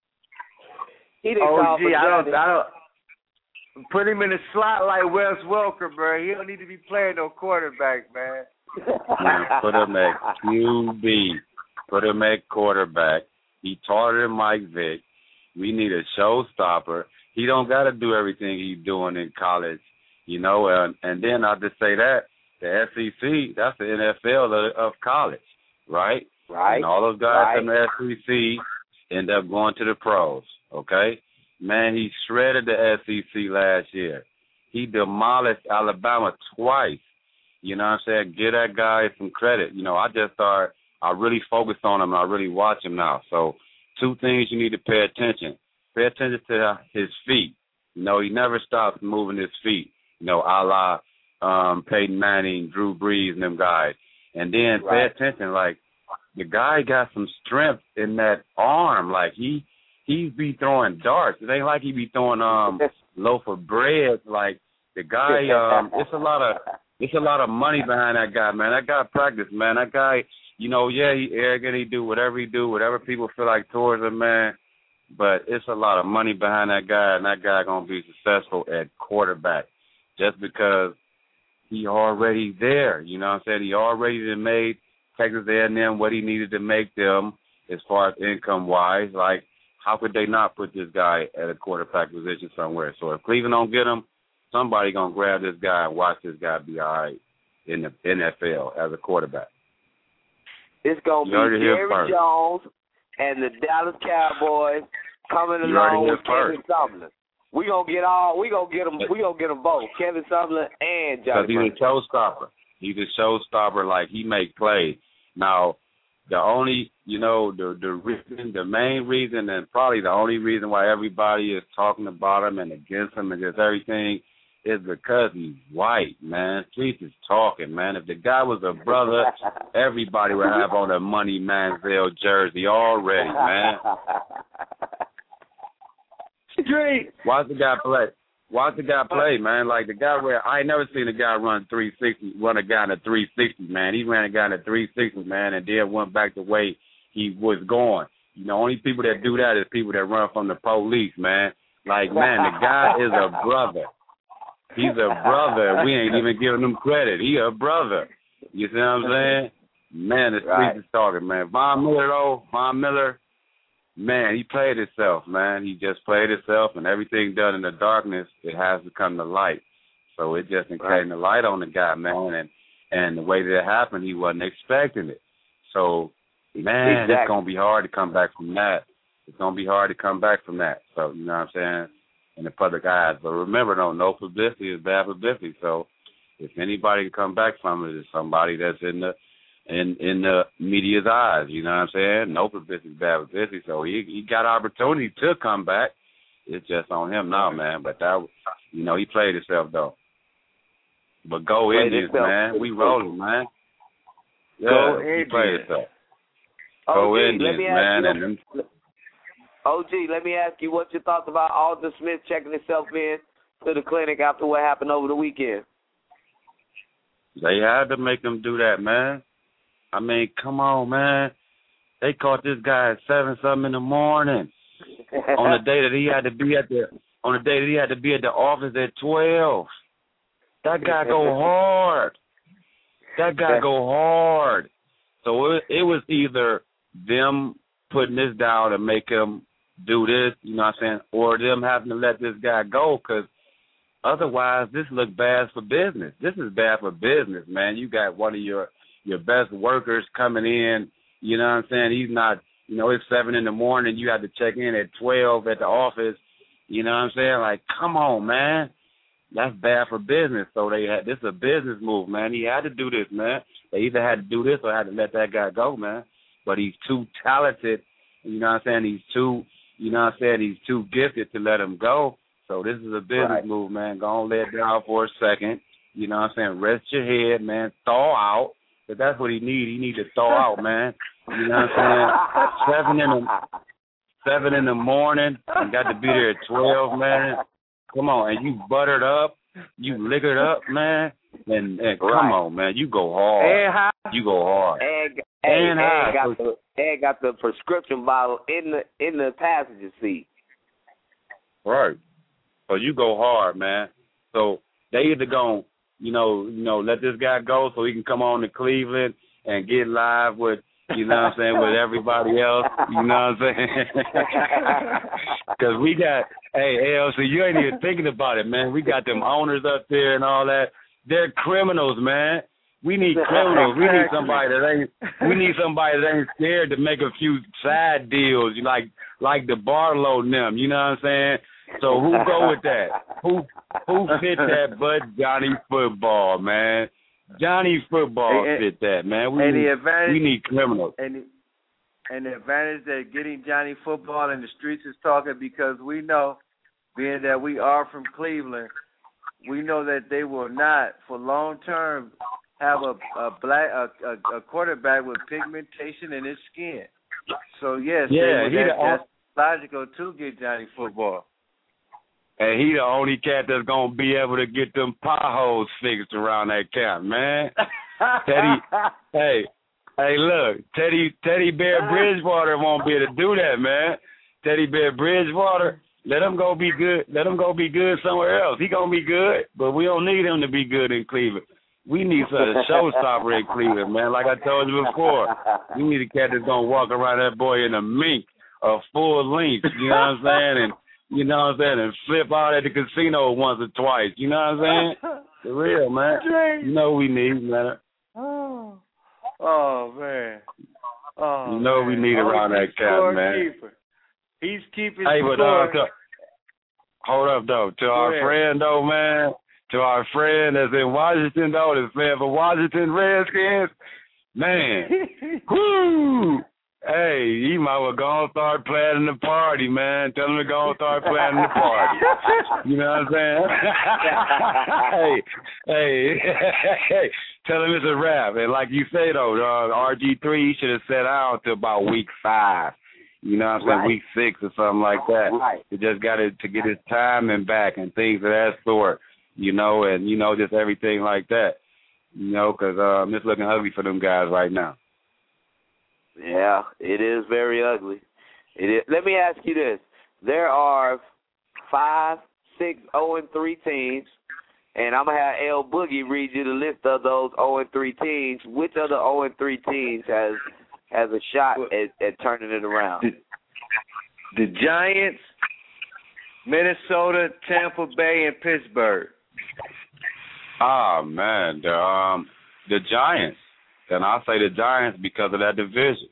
he didn't oh call gee, for I don't, Johnny. I don't put him in a slot like Wes Welker, bro. He don't need to be playing no quarterback, man. Man, put him at Q B. Put him at quarterback. He taller than Mike Vick. We need a showstopper. He don't got to do everything he's doing in college, you know. And, and then I'll just say that the S E C, that's the N F L of, of college, right? Right. And all those guys right. in the S E C end up going to the pros, okay? Man, he shredded the S E C last year. He demolished Alabama twice. You know what I'm saying? Give that guy some credit. You know, I just start, I really focus on him and I really watch him now. So two things you need to pay attention. Pay attention to his feet. You know, he never stops moving his feet, you know, a la um, Peyton Manning, Drew Brees, and them guys. And then right. pay attention, like, the guy got some strength in that arm. Like, he he be throwing darts. It ain't like he be throwing um loaf of bread. Like, the guy, um, it's a lot of it's a lot of money behind that guy, man. That guy practice, man. That guy, you know, yeah, he arrogant. He do whatever he do, whatever people feel like towards him, man. But it's a lot of money behind that guy, and that guy going to be successful at quarterback just because he already there. You know what I'm saying? He already done made Texas A and M what he needed to make them as far as income-wise. Like, how could they not put this guy at a quarterback position somewhere? So if Cleveland don't get him, somebody going to grab this guy and watch this guy be all right in the N F L as a quarterback. It's going to be Jerry Jones and the Dallas Cowboys coming you along with Kevin Sumlin. We gonna get all. We gonna get them. We gonna get them both, Kevin Sumlin and Johnny. Because he's a showstopper. He's a showstopper. Like, he make plays. Now, the only, you know, the the reason, the main reason, and probably the only reason why everybody is talking about him and against him and just everything is because he's white, man. Streets is talking, man. If the guy was a brother, everybody would have on a Money Manziel jersey already, man. Street. Watch the guy play. Watch the guy play, man. Like, the guy where I ain't never seen a guy run three sixty, run a guy in a three sixty, man. He ran a guy in a three sixty, man, and then went back the way he was going. You know, only people that do that is people that run from the police, man. Like, man, the guy is a brother. He's a brother. We ain't even giving him credit. He a brother. You see what I'm saying? Man, the streets right. is talking, man. Von Miller, though, Von Miller, man, he played himself, man. He just played himself, and everything done in the darkness, it has to come to light. So it just came right. the light on the guy, man, and and the way that it happened, he wasn't expecting it. So, man, exactly. it's going to be hard to come back from that. It's going to be hard to come back from that. So, you know what I'm saying? In the public eyes. But remember, though, no publicity is bad publicity. So if anybody can come back from it, it's somebody that's in the in in the media's eyes. You know what I'm saying? No publicity is bad publicity. So he he got opportunity to come back. It's just on him now, man. But that, you know, he played himself though. But go Indians, man. We rolling, man. Yeah, go he played himself. Go O G, let Indians, me man. ask you, And O G, let me ask you what your thoughts about Alden Smith checking himself in to the clinic after what happened over the weekend. They had to make him do that, man. I mean, come on, man. They caught this guy at seven something in the morning on the day that he had to be at the on the day that he had to be at the office at twelve. That guy go hard. That guy go hard. So it, it was either them putting this down to make him do this, you know what I'm saying, or them having to let this guy go, because otherwise this look bad for business. This is bad for business, man. You got one of your your best workers coming in, you know what I'm saying, he's not you know, it's seven in the morning. You had to check in at twelve at the office. You know what I'm saying? Like, come on, man. That's bad for business. So they had this is a business move, man. He had to do this, man. They either had to do this or had to let that guy go, man. But he's too talented. You know what I'm saying? He's too, you know what I'm saying? He's too gifted to let him go. So this is a business right. move, man. Go on, lay it down for a second. You know what I'm saying? Rest your head, man. Thaw out. But that's what he need. He need to thaw out, man. You know what I'm saying? Seven in the seven in the morning. You got to be there at twelve, man. Come on, and you buttered up, you liquored up, man, and, and come right. on, man, you go hard. And high. You go hard. And, and, and, high. and got the and got the prescription bottle in the in the passenger seat. Right. So you go hard, man. So they either gonna, you know, you know, let this guy go so he can come on to Cleveland and get live with, you know what I'm saying, with everybody else, you know what I'm saying? Because we got, hey, L C, you ain't even thinking about it, man. We got them owners up there and all that. They're criminals, man. We need criminals. We need somebody that ain't, we need somebody that ain't scared to make a few side deals, like like the Barlow and them, you know what I'm saying? So who go with that? Who who fit that but Johnny Football, man? Johnny Football and, fit that, man. We, and need, the advantage, we need criminals. And the, and the advantage that getting Johnny Football in the streets is talking, because we know, being that we are from Cleveland, we know that they will not, for long term, have a a black a, a, a quarterback with pigmentation in his skin. So yes, yeah, they, that, that's logical to get Johnny Football. And he the only cat that's gonna be able to get them potholes fixed around that camp, man. Teddy, hey, hey, look, Teddy, Teddy Bear Bridgewater won't be able to do that, man. Teddy Bear Bridgewater, let him go be good. Let him go be good somewhere else. He gonna be good, but we don't need him to be good in Cleveland. We need a showstopper in Cleveland, man. Like I told you before, we need a cat that's gonna walk around that boy in a mink, a full length. You know what I'm saying? And you know what I'm saying? And flip out at the casino once or twice. You know what I'm saying? For real, man. You know we need, man. Oh, oh man. Oh, you know man. we need oh, around that cat, man. Keeper. He's keeping hey, but, score. uh, to, hold up, though. To Go our ahead. friend, though, man. To our friend that's in Washington, though, that's playing for Washington Redskins. Man. Whoo! Hey, he might well go and start planning the party, man. Tell him to go and start planning the party. You know what I'm saying? hey, hey, hey, tell him it's a wrap. And like you say, though, uh, R G three should have set out to about week five. You know what I'm saying? Right. Week six or something like that. Right. He just got it to get his timing back and things of that sort, you know, and, you know, just everything like that. You know, because um, it's looking ugly for them guys right now. Yeah, it is very ugly. It is. Let me ask you this. There are five, six, oh and three teams, and I'm going to have L Boogie read you the list of those oh and three teams. Which of the oh and three teams has has a shot at, at turning it around? The, the Giants, Minnesota, Tampa Bay, and Pittsburgh. Ah, man, the, um, the Giants. And I'll say the Giants because of that division.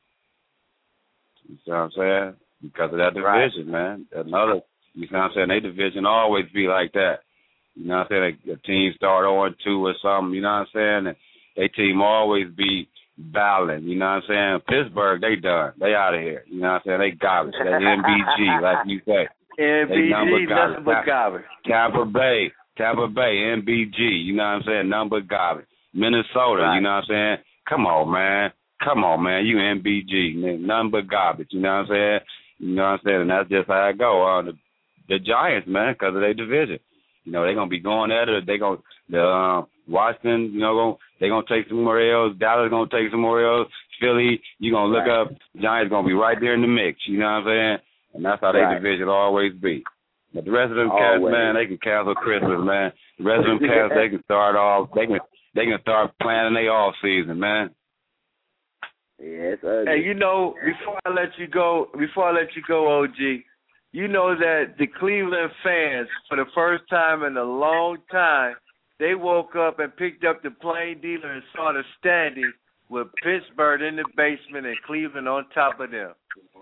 You see what I'm saying? Because of that division, right. man. Another, you see what I'm saying? Their division always be like that. You know what I'm saying? A team start oh and two or something, you know what I'm saying? And their team always be battling, you know what I'm saying? Pittsburgh, they done. They out of here. You know what I'm saying? They garbage. They M B G, like you say. M B G, nothing but garbage. Tampa Bay, Tampa Bay, M B G, you know what I'm saying? Nothing but garbage. Minnesota, right. you know what I'm saying? Come on, man. Come on, man. You M B G, man. Nothing but garbage. You know what I'm saying? You know what I'm saying? And that's just how I go. Uh, the, the Giants, man, because of their division. You know, they're going to be going at it. They're going to, the uh, Washington, you know, gonna, they're going to take some more L's. Dallas going to take some more L's. Philly, you're going to look right. up. Giants going to be right there in the mix. You know what I'm saying? And that's how their right. division will always be. But the rest of them cats, man, they can cancel Christmas, man. The rest of them cats, they can start off, they can, They can start planning their off season, man. Yeah, it's ugly. Hey, you know, before I let you go, before I let you go, O G, you know that the Cleveland fans, for the first time in a long time, they woke up and picked up the plain dealer and saw the standing with Pittsburgh in the basement and Cleveland on top of them.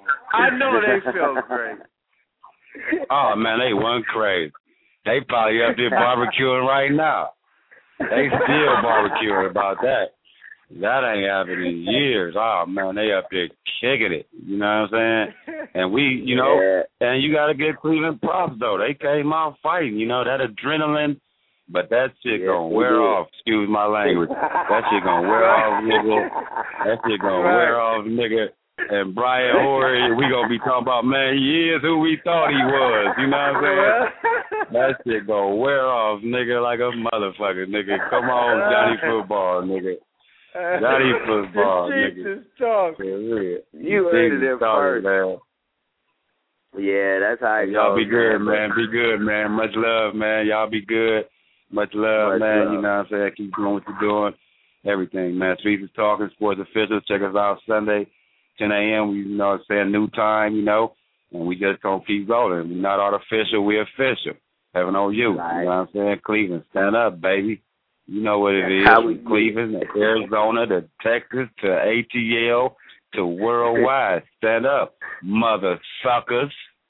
I know they feel great. Oh man, they went crazy. They probably up there barbecuing right now. They still barbecuing about that. That ain't happened in years. Oh man, they up there kicking it. You know what I'm saying? And we, you know, yeah. and you got to give Cleveland props though. They came out fighting. You know that adrenaline. But that shit yes, gonna wear did. off. Excuse my language. That shit gonna wear off, nigga. That shit gonna right. wear off, nigga. And Brian Horry, we gonna be talking about, man, he is who we thought he was. You know what I'm saying? That shit gonna wear off, nigga, like a motherfucker, nigga. Come on, Johnny Football, nigga. Johnny Football, nigga. Talk. You heard it there first. Man. Yeah, that's how it Y'all goes, be good, man. man. Be good, man. Much love, man. Y'all be good. Much love, Much man. Love. You know what I'm saying? Keep doing what you're doing. Everything, man. Streets is Talking, Sports Official. Check us out Sunday, ten a.m. We, you know what I'm saying, new time, you know. And we just gonna keep rolling. We're not artificial, we're official. Heaven on you. Right. You know what I'm saying? Cleveland, stand up, baby. You know what it is. From Cleveland to Arizona to Texas to A T L to worldwide. Stand up, mother suckers.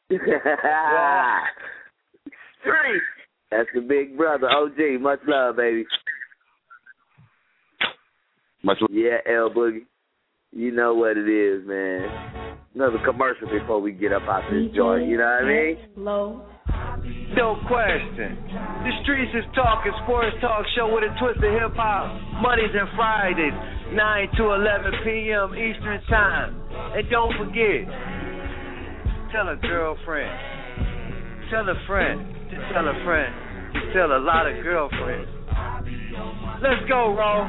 Street. That's the big brother, O G. Much love, baby. Much love. Yeah, L Boogie. You know what it is, man. Another commercial before we get up out this joint. You know what I mean? Low. No question. The Streets is Talking, Sports Talk Show with a twist of hip hop. Mondays and Fridays, nine to eleven p.m. Eastern Time. And don't forget, tell a girlfriend, tell a friend, to tell a friend, to tell a lot of girlfriends. Let's go, Ro.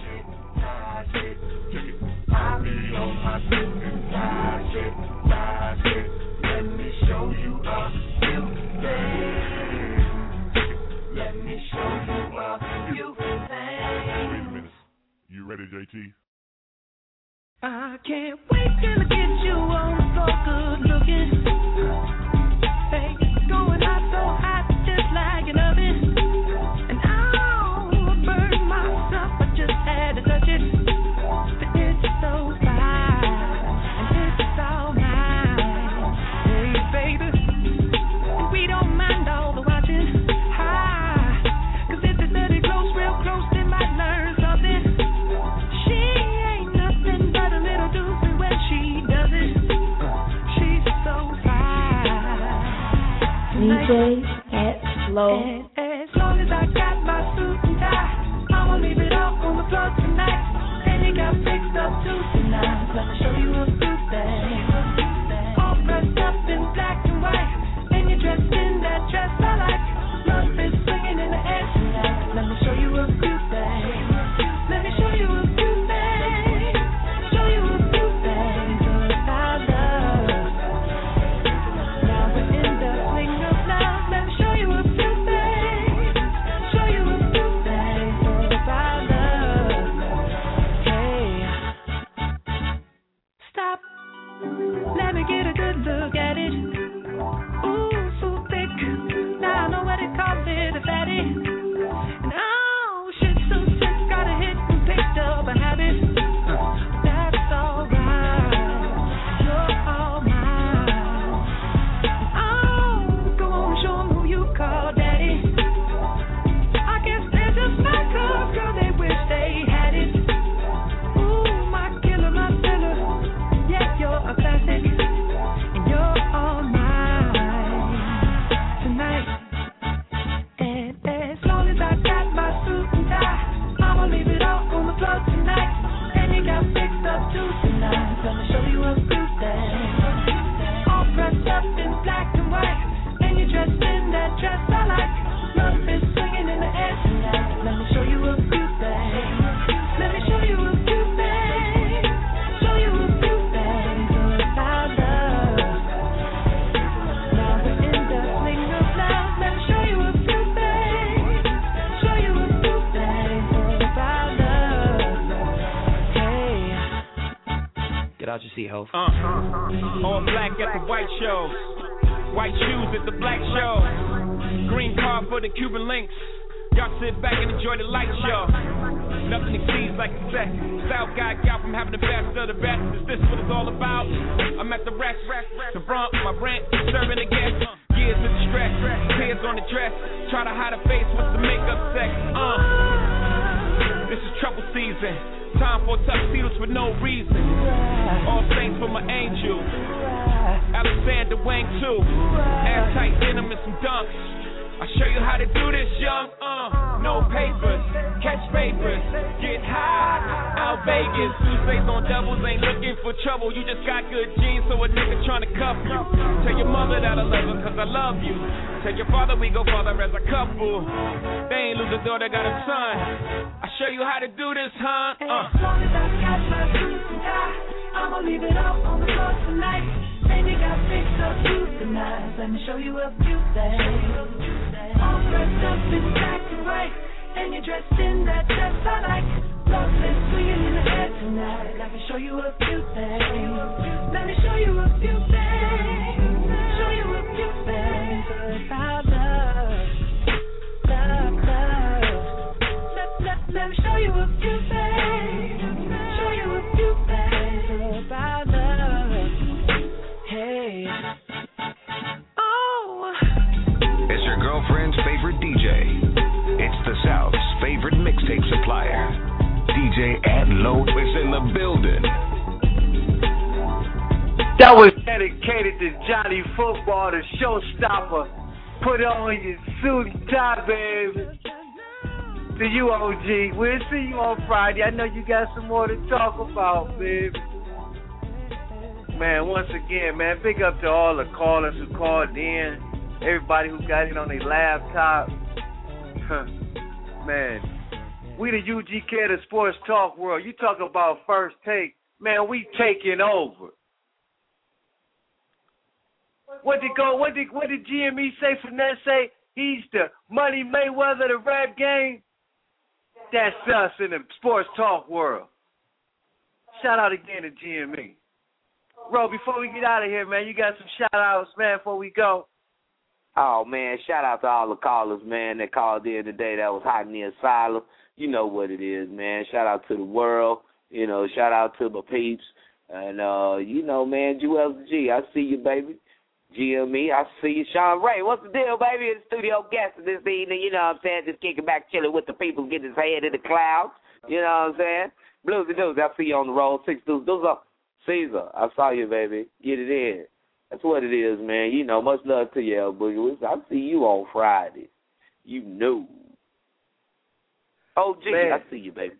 I'll be on my suit and ride it, ride it. Let me show you a few things. Let me show you a few things. Wait a minute. You ready, J T? I can't wait till I get you on the floor, good looking. Hey, it's going hot, so hot, just like an oven. And I'll burn myself, I just had to touch it. So fine, and it's all mine. Hey, baby, we don't mind all the watching. Hi, cause if it's very close, real close, they might learn something. She ain't nothing but a little doozy when she does it. She's so fine. D J at Low. And as long as I got my suit and tie, I'ma leave it all on the floor tonight. You got fixed up too tonight. Let me show you a few things. All dressed up in black and white, and you're dressed in that dress I like. Love is swinging in the air tonight. Let me show you a few things. Let me show you a few things. Show you a few things I love. Now we're in the swing of love. Let me show you a few things. Show you a few things I love. Stop, let me get a good look at it. Ooh, so thick, now I know what they call it, a fatty. And oh, shit, so sick, got a hit and picked up a habit. But that's alright, you're all mine. Oh, go on, show them who you call daddy. I guess they're just my cause, girl, they wish they had it. Ooh, my killer, my filler. You're a classic, and you're all mine tonight. And as long as I got my suit and tie, I'ma leave it all on the floor tonight. And you got fixed up too tonight. Let me show you a few things. All dressed up in black and white, and you're dressed in that dress I like. Love is swinging in the air tonight. Let me show you a few things. Let me show you a few things. Show you a few things. Get out your seat, ho. Uh, all black at the white show. White shoes at the black show. Green card for the Cuban links. Y'all sit back and enjoy the light show. Nothing exceeds like success. South guy gal from having the best of the best. Is this what it's all about? I'm at the rest, the front, my rent, serving the guests. Years of stress, tears on the dress. Try to hide a face with the makeup sex. Uh, this is trouble season. Time for tuxedos for no reason. All saints for my angel. Alexander Wang too. Ass tight denim and some dunks. I'll show you how to do this, young. Uh, no papers, catch papers, get high. Out Vegas, Tuesdays on doubles, ain't looking for trouble. You just got good genes, so a nigga tryna cuff you. Tell your mother that I love her, cause I love you. Tell your father we go father as a couple. They ain't lose a daughter, got a son. I'll show you how to do this, huh? Uh. As long as I catch my suit and tie, I'ma leave it all on the floor tonight. And you got fixed up to the nines. Let me show you a few things. All dressed up and acting right, and you're dressed in that dress I like. Loveless swinging in the head tonight. I can show you a few things. Let me show you a few things. Show you a few things about love, love, love. Let, let, let me show you a few things. Show you a few things about love. Hey. Oh. It's your girlfriend's favorite D J. It's the South's favorite mixtape supplier. D J Ed Low is in the building. That was dedicated to Johnny Football, the showstopper. Put on your suit and tie, baby. To you, O G. We'll see you on Friday. I know you got some more to talk about, baby. Man, once again, man, big up to all the callers who called in. Everybody who got in on their laptop. Man, we the U G K of the sports talk world. You talk about first take. Man, we taking over. What did go? What did what did G M E say? Finesse say he's the Money Mayweather of the rap game. That's us in the sports talk world. Shout out again to G M E. Bro, before we get out of here, man, you got some shout outs, man, before we go. Oh, man, shout out to all the callers, man, that called in today that was hot in the asylum. You know what it is, man. Shout out to the world. You know, shout out to my peeps. And, uh, you know, man, Jewel G, I see you, baby. G M E, I see you. Sean Ray, what's the deal, baby? The studio guest this evening, you know what I'm saying? Just kicking back, chilling with the people, getting his head in the clouds. You know what I'm saying? Blues and Dudes, I see you on the road. Six Dudes, those are Caesar, I saw you, baby. Get it in. That's what it is, man. You know, much love to you, L Boogie. I see you on Friday. You know. Oh, gee, man. I see you, baby.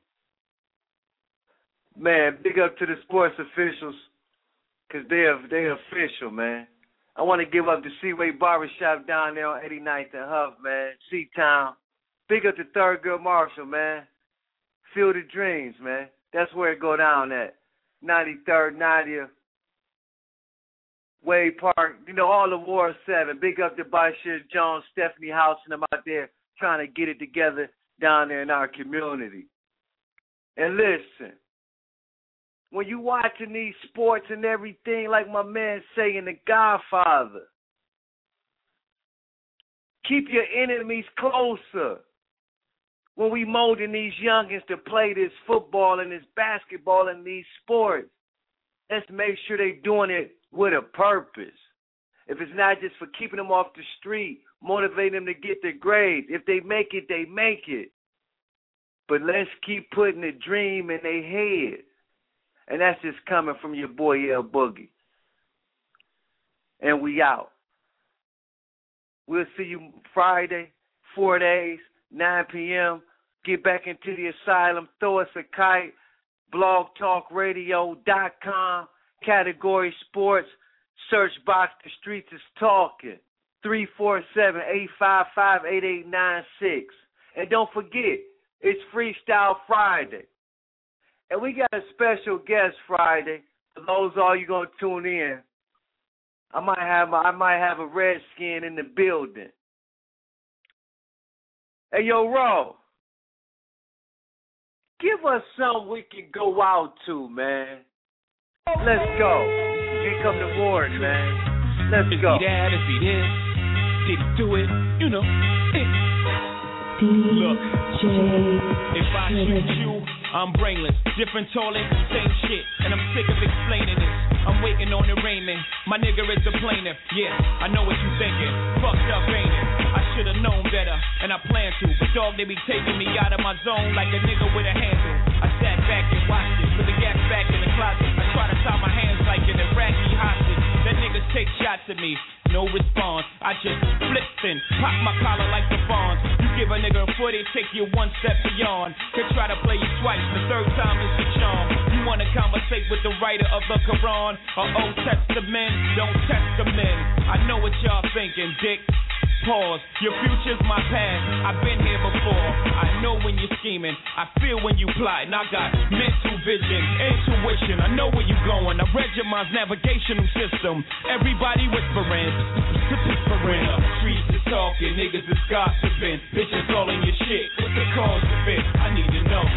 Man, big up to the sports officials, because they're, they're official, man. I want to give up to Seaway Barbershop down there on eighty-ninth and Huff, man. C-Town. Big up to Thurgood Marshall, man. Field of Dreams, man. That's where it go down at. ninety-third, ninetieth, Wade Park, you know, all the War seven. Big up to Bashir Jones, Stephanie House, and them out there trying to get it together down there in our community. And listen, when you watching these sports and everything, like my man saying, The Godfather, keep your enemies closer. When we molding these youngins to play this football and this basketball and these sports, let's make sure they're doing it with a purpose. If it's not just for keeping them off the street, motivating them to get their grades. If they make it, they make it. But let's keep putting a dream in their head. And that's just coming from your boy L Boogie. And we out. We'll see you Friday, four days. nine p.m., get back into the asylum, throw us a kite, blog talk radio dot com, category sports, search box, The Streets is Talking, three four seven, eight five five, eight eight nine six. And don't forget, it's Freestyle Friday. And we got a special guest Friday. For those of all you going to tune in, I might have I might have a Redskin in the building. Hey, yo, Ro, give us something we can go out to, man. Let's go. Here come the morning, man. Let's if go. If he that, if he this, did he do it, you know. It. Look, if I shoot you, I'm brainless. Different toilet, same shit, and I'm sick of explaining this. I'm waiting on the raiment. My nigga is the plaintiff. Yeah, I know what you thinking. Fucked up, ain't it? I should've known better, and I plan to. But dog, they be taking me out of my zone like a nigga with a handle. I sat back and watched it, put the gas back in the closet. I try to tie my hands like an Iraqi hostage. That niggas take shots at me, no response. I just flipped and pop my collar like the fawns. You give a nigga a foot, it take you one step beyond. Could try to play you twice, the third time is the charm. You wanna conversate with the writer of the Quran or Old Testament? Don't test the men. I know what y'all thinking, dick. Pause, your future's my past. I've been here before. I know when you're scheming. I feel when you plot. And I got mental vision, intuition. I know where you're going. I read your mind's navigational system. Everybody whispering, whispering. Streets is talking, niggas is gossiping. Bitches calling your shit. What's the cause of it? I need to know.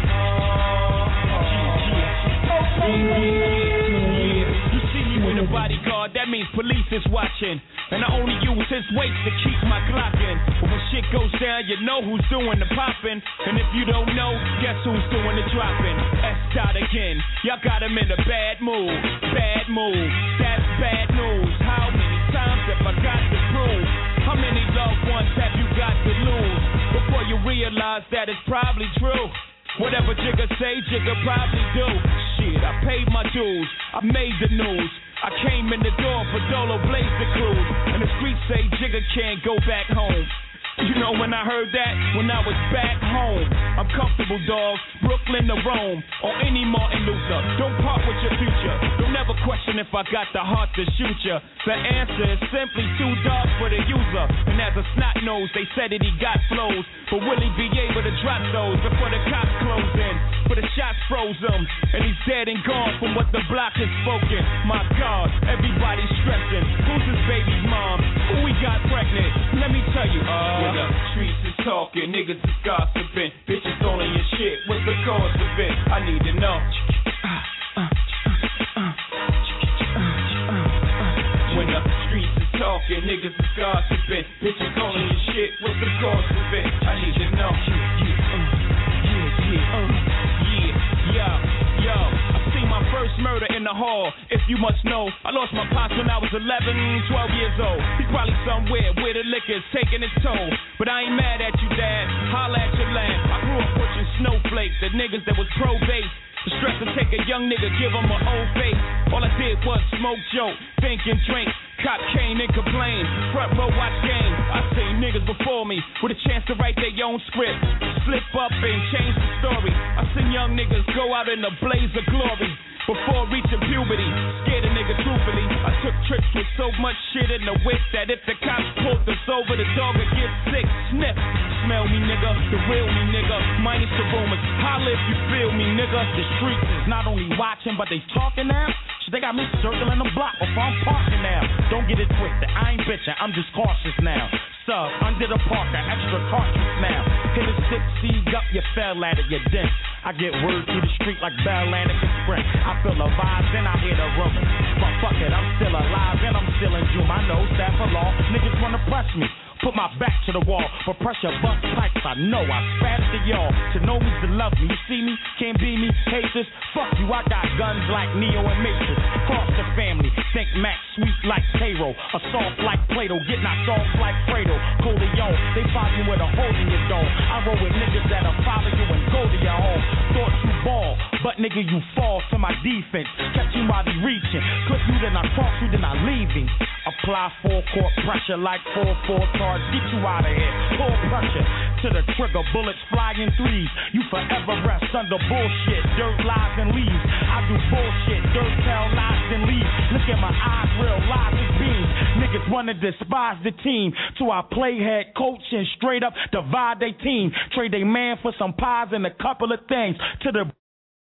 You see me with a bodyguard, that means police is watching. And I only use his weight to keep my Glock in. But when shit goes down, you know who's doing the popping. And if you don't know, guess who's doing the dropping? S dot again. Y'all got him in a bad mood. Bad mood. That's bad news. How many times have I got to prove? How many loved ones have you got to lose before you realize that it's probably true? Whatever Jigga say, Jigga probably do. Shit, I paid my dues. I made the news. I came in the door for Dolo Blaze the Cruise. And the streets say Jigga can't go back home. You know when I heard that? When I was back home. I'm comfortable, dog. Brooklyn to Rome. Or any Martin Luther. Don't part with your future. Don't ever question if I got the heart to shoot ya. The answer is simply too dark for the user. And as a snot nose, they said that he got flows. But will he be able to drop those before the cops close in? But the shots froze him. And he's dead and gone from what the block has spoken. My God, everybody's stressing. Who's his baby's mom? Who we got pregnant? Let me tell you, uh when the streets is talking, niggas is gossiping, bitches calling your shit. What's the cause of it? I need to know. When the streets is talking, niggas is gossiping, bitches calling your shit. What's the cause of it? I need to know. Yeah, yeah, uh, yeah, yo, yo. I seen my first murder in the hall. If you must know, I lost my pops when I was eleven, twelve years old. He's probably somewhere where the liquor's taking its toll. But I ain't mad at you, Dad. Holla at your land. I grew up pushing snowflakes, the niggas that was pro-base. The stress to take a young nigga, give him an old face. All I did was smoke, joke, think and drink. Cop came and complained. Front row watch game. I seen niggas before me with a chance to write their own script. Slip up and change the story. I seen young niggas go out in a blaze of glory. Before reaching puberty, scared a nigga truthfully. I took trips with so much shit in the whip that if the cops pulled us over, the dog would get sick. Sniff, smell me, nigga, the real me, nigga. Minus the rumors, holla if you feel me, nigga. The streets is not only watching, but they talking now. So they got me circling the block before I'm parking now. Don't get it twisted, I ain't bitching, I'm just cautious now. Sub, under the parker, extra cartridge now. Hit a stick, seed up, you fell at it, you dent. I get word through the street like Bell Atlantic and Sprint. I feel the vibes and I hear the rumble. But fuck it, I'm still alive and I'm still in June. I know staff of law, niggas wanna press me. Put my back to the wall, but pressure bust pipes. I know I spat to y'all. To know me, to love me. You see me, can't be me, hate this. Fuck you, I got guns like Neo and Matrix. Cross the family, think Max sweet like Taro. A soft like Plato, get knocked off like Fredo. Coleon, they find you with a hole in your dome. I roll with niggas that'll follow you and go to your home. Thought you ball, but nigga you fall to my defense. Catch you while they reaching. Clip you, then I cross you, then I leave him. Apply full court pressure like four four cards. Get you out of here. Full pressure to the trigger. Bullets flying threes. You forever rest under bullshit. Dirt, lies, and leaves. I do bullshit. Dirt, tell lies, and leaves. Look at my eyes, real lies and beams. Niggas wanna despise the team. So I play head coach and straight up divide they team. Trade they man for some pies and a couple of things. To the